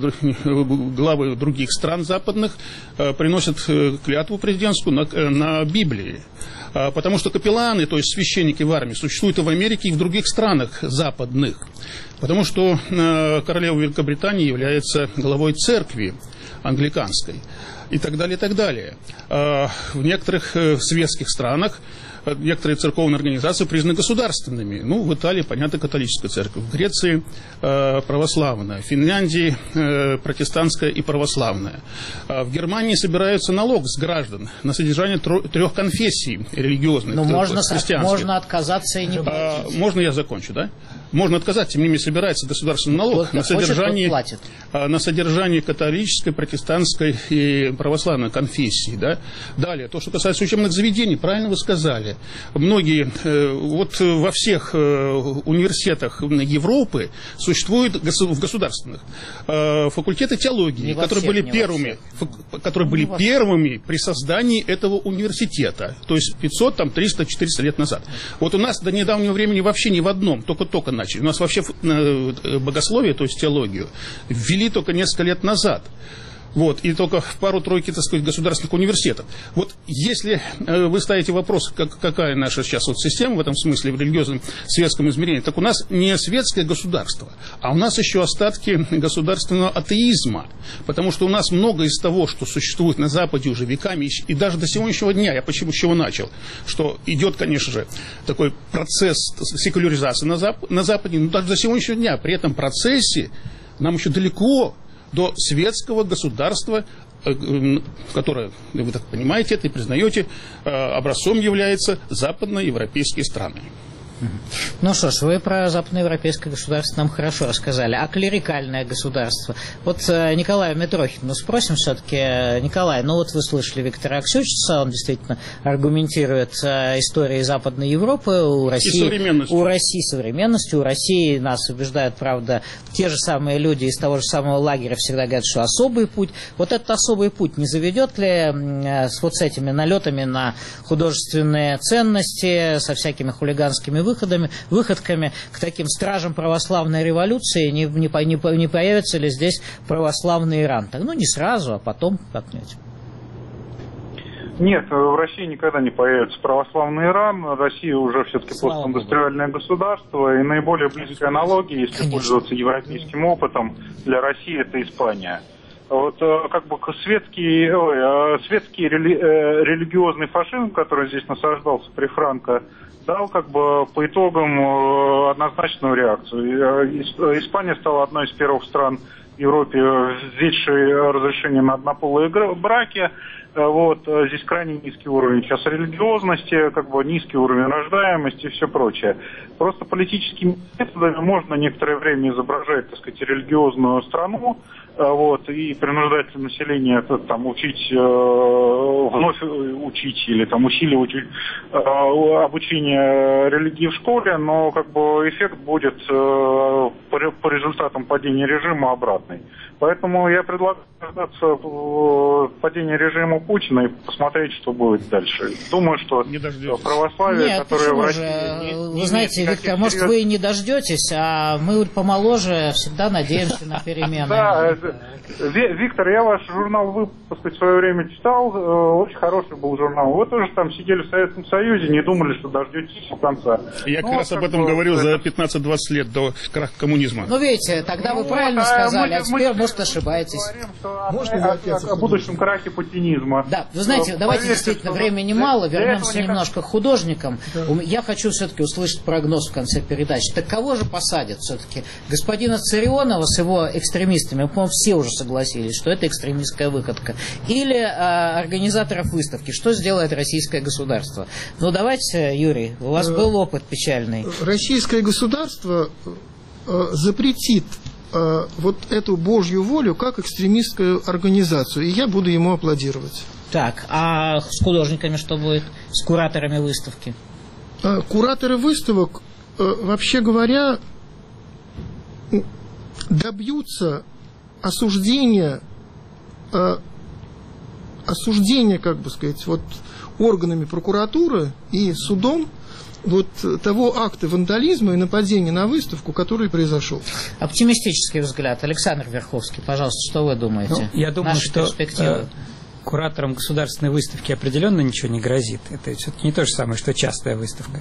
главы других стран западных э, приносят клятву президентскую на, на Библии. Потому что капелланы, то есть священники в армии, существуют и в Америке, и в других странах западных. Потому что э, королева Великобритании является главой церкви англиканской. И так далее, и так далее. Э, в некоторых э, светских странах э, некоторые церковные организации признаны государственными. Ну, в Италии, понятно, католическая церковь. В Греции э, православная. В Финляндии э, протестантская и православная. Э, в Германии собираются налог с граждан на содержание тр- трех конфессий религиозных. Но можно, христианских. можно отказаться и не платить. А, можно я закончу, да? Можно отказаться, тем не менее собирается государственный налог Кто на содержание, хочет, на содержание католической, протестантской и православной конфессии. Да? Далее, то, что касается учебных заведений, правильно вы сказали. Многие, вот во всех университетах Европы существуют в государственных факультеты теологии, не которые всех, были первыми, которые были не первыми при создании этого университета. То есть пятьсот, там, триста, четыреста лет назад. Вот у нас до недавнего времени вообще ни в одном, только-только начали. У нас вообще богословие, то есть теологию, ввели только несколько лет назад. Вот, и только в пару-тройки, так сказать, государственных университетов. Вот если э, вы ставите вопрос, как, какая наша сейчас вот система в этом смысле, в религиозном светском измерении, так у нас не светское государство, а у нас еще остатки государственного атеизма. Потому что у нас много из того, что существует на Западе уже веками, и даже до сегодняшнего дня, я почему с чего начал, что идет, конечно же, такой процесс секуляризации на, Зап- на Западе, но даже до сегодняшнего дня, при этом процессе нам еще далеко до светского государства, которое, вы так понимаете это и признаете, образцом являются западноевропейские страны. Ну что ж, вы про западноевропейское государство нам хорошо рассказали. А клерикальное государство? Вот Николая Митрохина спросим все-таки. Николай, ну вот вы слышали Виктора Аксючица, он действительно аргументирует историей Западной Европы. У России, и современностью. У России современностью. У России нас убеждают, правда, те же самые люди из того же самого лагеря всегда говорят, что особый путь. Вот этот особый путь не заведет ли с вот с этими налетами на художественные ценности, со всякими хулиганскими выходами, выходками к таким стражам православной революции, не, не, не, не появится ли здесь православный Иран? Так, ну, не сразу, а потом как-нибудь. Нет, в России никогда не появится православный Иран. Россия уже все-таки постиндустриальное государство, и наиболее близкая аналогия, если Конечно. пользоваться европейским опытом, для России это Испания. Вот как бы светский, ой, светский рели, религиозный фашизм, который здесь насаждался при Франко, дал как бы по итогам однозначную реакцию. Испания стала одной из первых стран в Европе, введшей разрешение на однополые браки. Вот, здесь крайне низкий уровень сейчас религиозности, как бы низкий уровень рождаемости и все прочее. Просто политическими методами можно некоторое время изображать, так сказать, религиозную страну, вот, и принуждать население там, учить, вновь учить или там, усиливать обучение религии в школе, но как бы эффект будет по результатам падения режима обратный. Поэтому я предлагаю дождаться падения режима Путина и посмотреть, что будет дальше. Думаю, что православие, Нет, которое в России... Же? Не, вы не знаете, Виктор, может, вы и не дождетесь, а мы помоложе всегда надеемся на перемены. Да, Виктор, я ваш журнал «Выпуск» в свое время читал, очень хороший был журнал. Вы тоже там сидели в Советском Союзе, не думали, что дождетесь до конца. Я как раз об этом говорил за пятнадцать-двадцать лет до краха коммунизма. Ну, видите, тогда вы правильно сказали, а теперь, может, ошибаетесь. Можно о будущем крахе путинизма. Да, вы знаете, давайте действительно, времени мало, вернемся немножко к художникам. Я хочу все-таки услышать прогноз в конце передачи. Так кого же посадят все-таки? Господина Царионова с его экстремистами, по-моему, все уже согласились, что это экстремистская выходка. Или а, организаторов выставки. Что сделает российское государство? Ну, давайте, Юрий, у вас был опыт печальный. Российское государство запретит вот эту Божью волю как экстремистскую организацию, и я буду ему аплодировать. Так, а с художниками что будет? С кураторами выставки? Кураторы выставок, вообще говоря, добьются осуждения, осуждения, как бы сказать, вот органами прокуратуры и судом вот того акта вандализма и нападения на выставку, который произошел. Оптимистический взгляд. Александр Верховский, пожалуйста, что вы думаете? Ну, я думаю, Наши что перспективы. Кураторам государственной выставки определенно ничего не грозит. Это все-таки не то же самое, что частая выставка.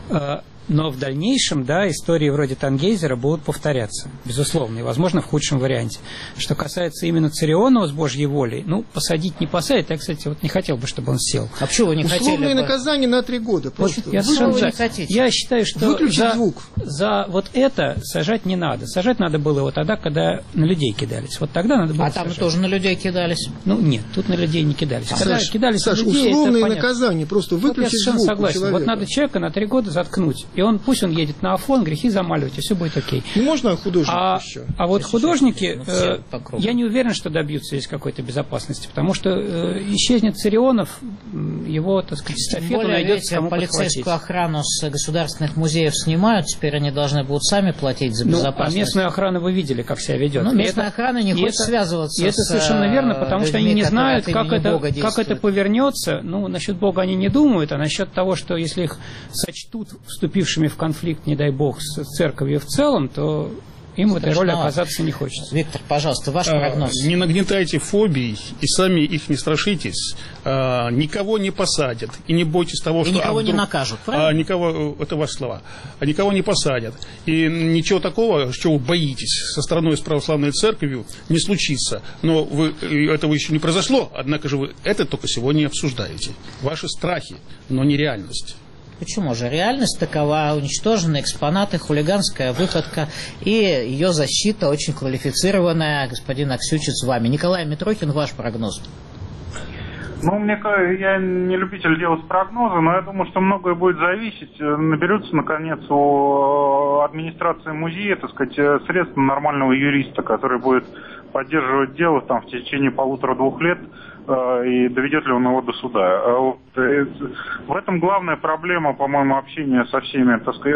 Но в дальнейшем, да, истории вроде Тангейзера будут повторяться, безусловно, и, возможно, в худшем варианте. Что касается именно Царионова с Божьей волей, ну, посадить не посадить, я, кстати, вот не хотел бы, чтобы он сел. А почему вы не хотели? Условное наказание на три года. Просто. Вот, я, вы не хотите. Я считаю, что за, звук. за вот это сажать не надо. Сажать надо было его тогда, когда на людей кидались. Вот тогда надо было А там сажать. тоже на людей кидались? Ну, нет, тут на людей не кидались. Когда Саш, кидались Саш, на людей, условное это наказание, просто выключить вот я звук согласен. человека. Вот надо человека на три года заткнуть. И он, пусть он едет на Афон, грехи замаливать, и все будет окей. Не можно художников а, еще? А вот художники, ну, э, я не уверен, что добьются здесь какой-то безопасности, потому что э, исчезнет Царионов, его, так сказать, эстафету найдется кому полицейскую подхватить. Охрану с государственных музеев снимают, теперь они должны будут сами платить за безопасность. Ну, а местную охрану вы видели, как себя ведет. Ну, местная это, охрана не хочет это, связываться и это с совершенно верно, потому что людьми, они не знают, как это, как это действуют. повернется. Ну, насчет Бога они не думают, а насчет того, что если их сочтут вступившими в конфликт, не дай Бог, с церковью в целом, то им в этой роли оказаться не хочется. Виктор, пожалуйста, ваш а, прогноз. Не нагнетайте фобий и сами их не страшитесь. А, никого не посадят. И не бойтесь того, и что... никого а, вдруг, не накажут, правильно? А, никого, это ваши слова. А никого не посадят. И ничего такого, чего вы боитесь, со стороной с православной церковью не случится. Но вы, этого еще не произошло, однако же вы это только сегодня обсуждаете. Ваши страхи, но не реальность. Почему же? Реальность такова: уничтожены экспонаты, хулиганская выходка и ее защита очень квалифицированная. Господин Аксючиц с вами. Николай Митрохин, ваш прогноз. Ну, мне кажется, я не любитель делать прогнозы, но я думаю, что многое будет зависеть. Наберется, наконец, у администрации музея, так сказать, средств нормального юриста, который будет поддерживать дело там в течение полутора-двух лет, и доведет ли он его до суда. Вот. В этом главная проблема, по-моему, общения со всеми, так сказать,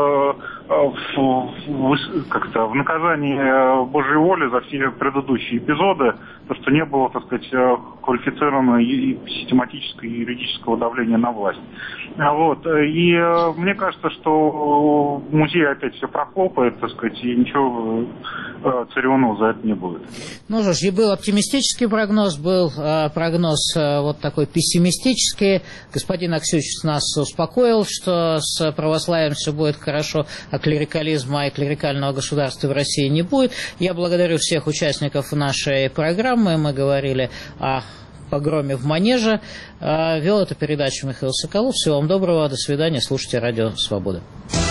в, как-то, в наказании Божьей воли за все предыдущие эпизоды, то, что не было, так сказать, квалифицированного и систематического юридического давления на власть. Вот. И мне кажется, что музей опять все прохлопает, так сказать, и ничего церемонного за это не будет. Ну что ж, и был оптимистический прогноз, был э, прогноз э, вот такой пессимистический. Господин Аксюч нас успокоил, что с православием все будет хорошо, а клерикализма и клерикального государства в России не будет. Я благодарю всех участников нашей программы. Мы говорили о погроме в Манеже. Э, вел эту передачу Михаил Соколов. Всего вам доброго, до свидания. Слушайте Радио Свобода.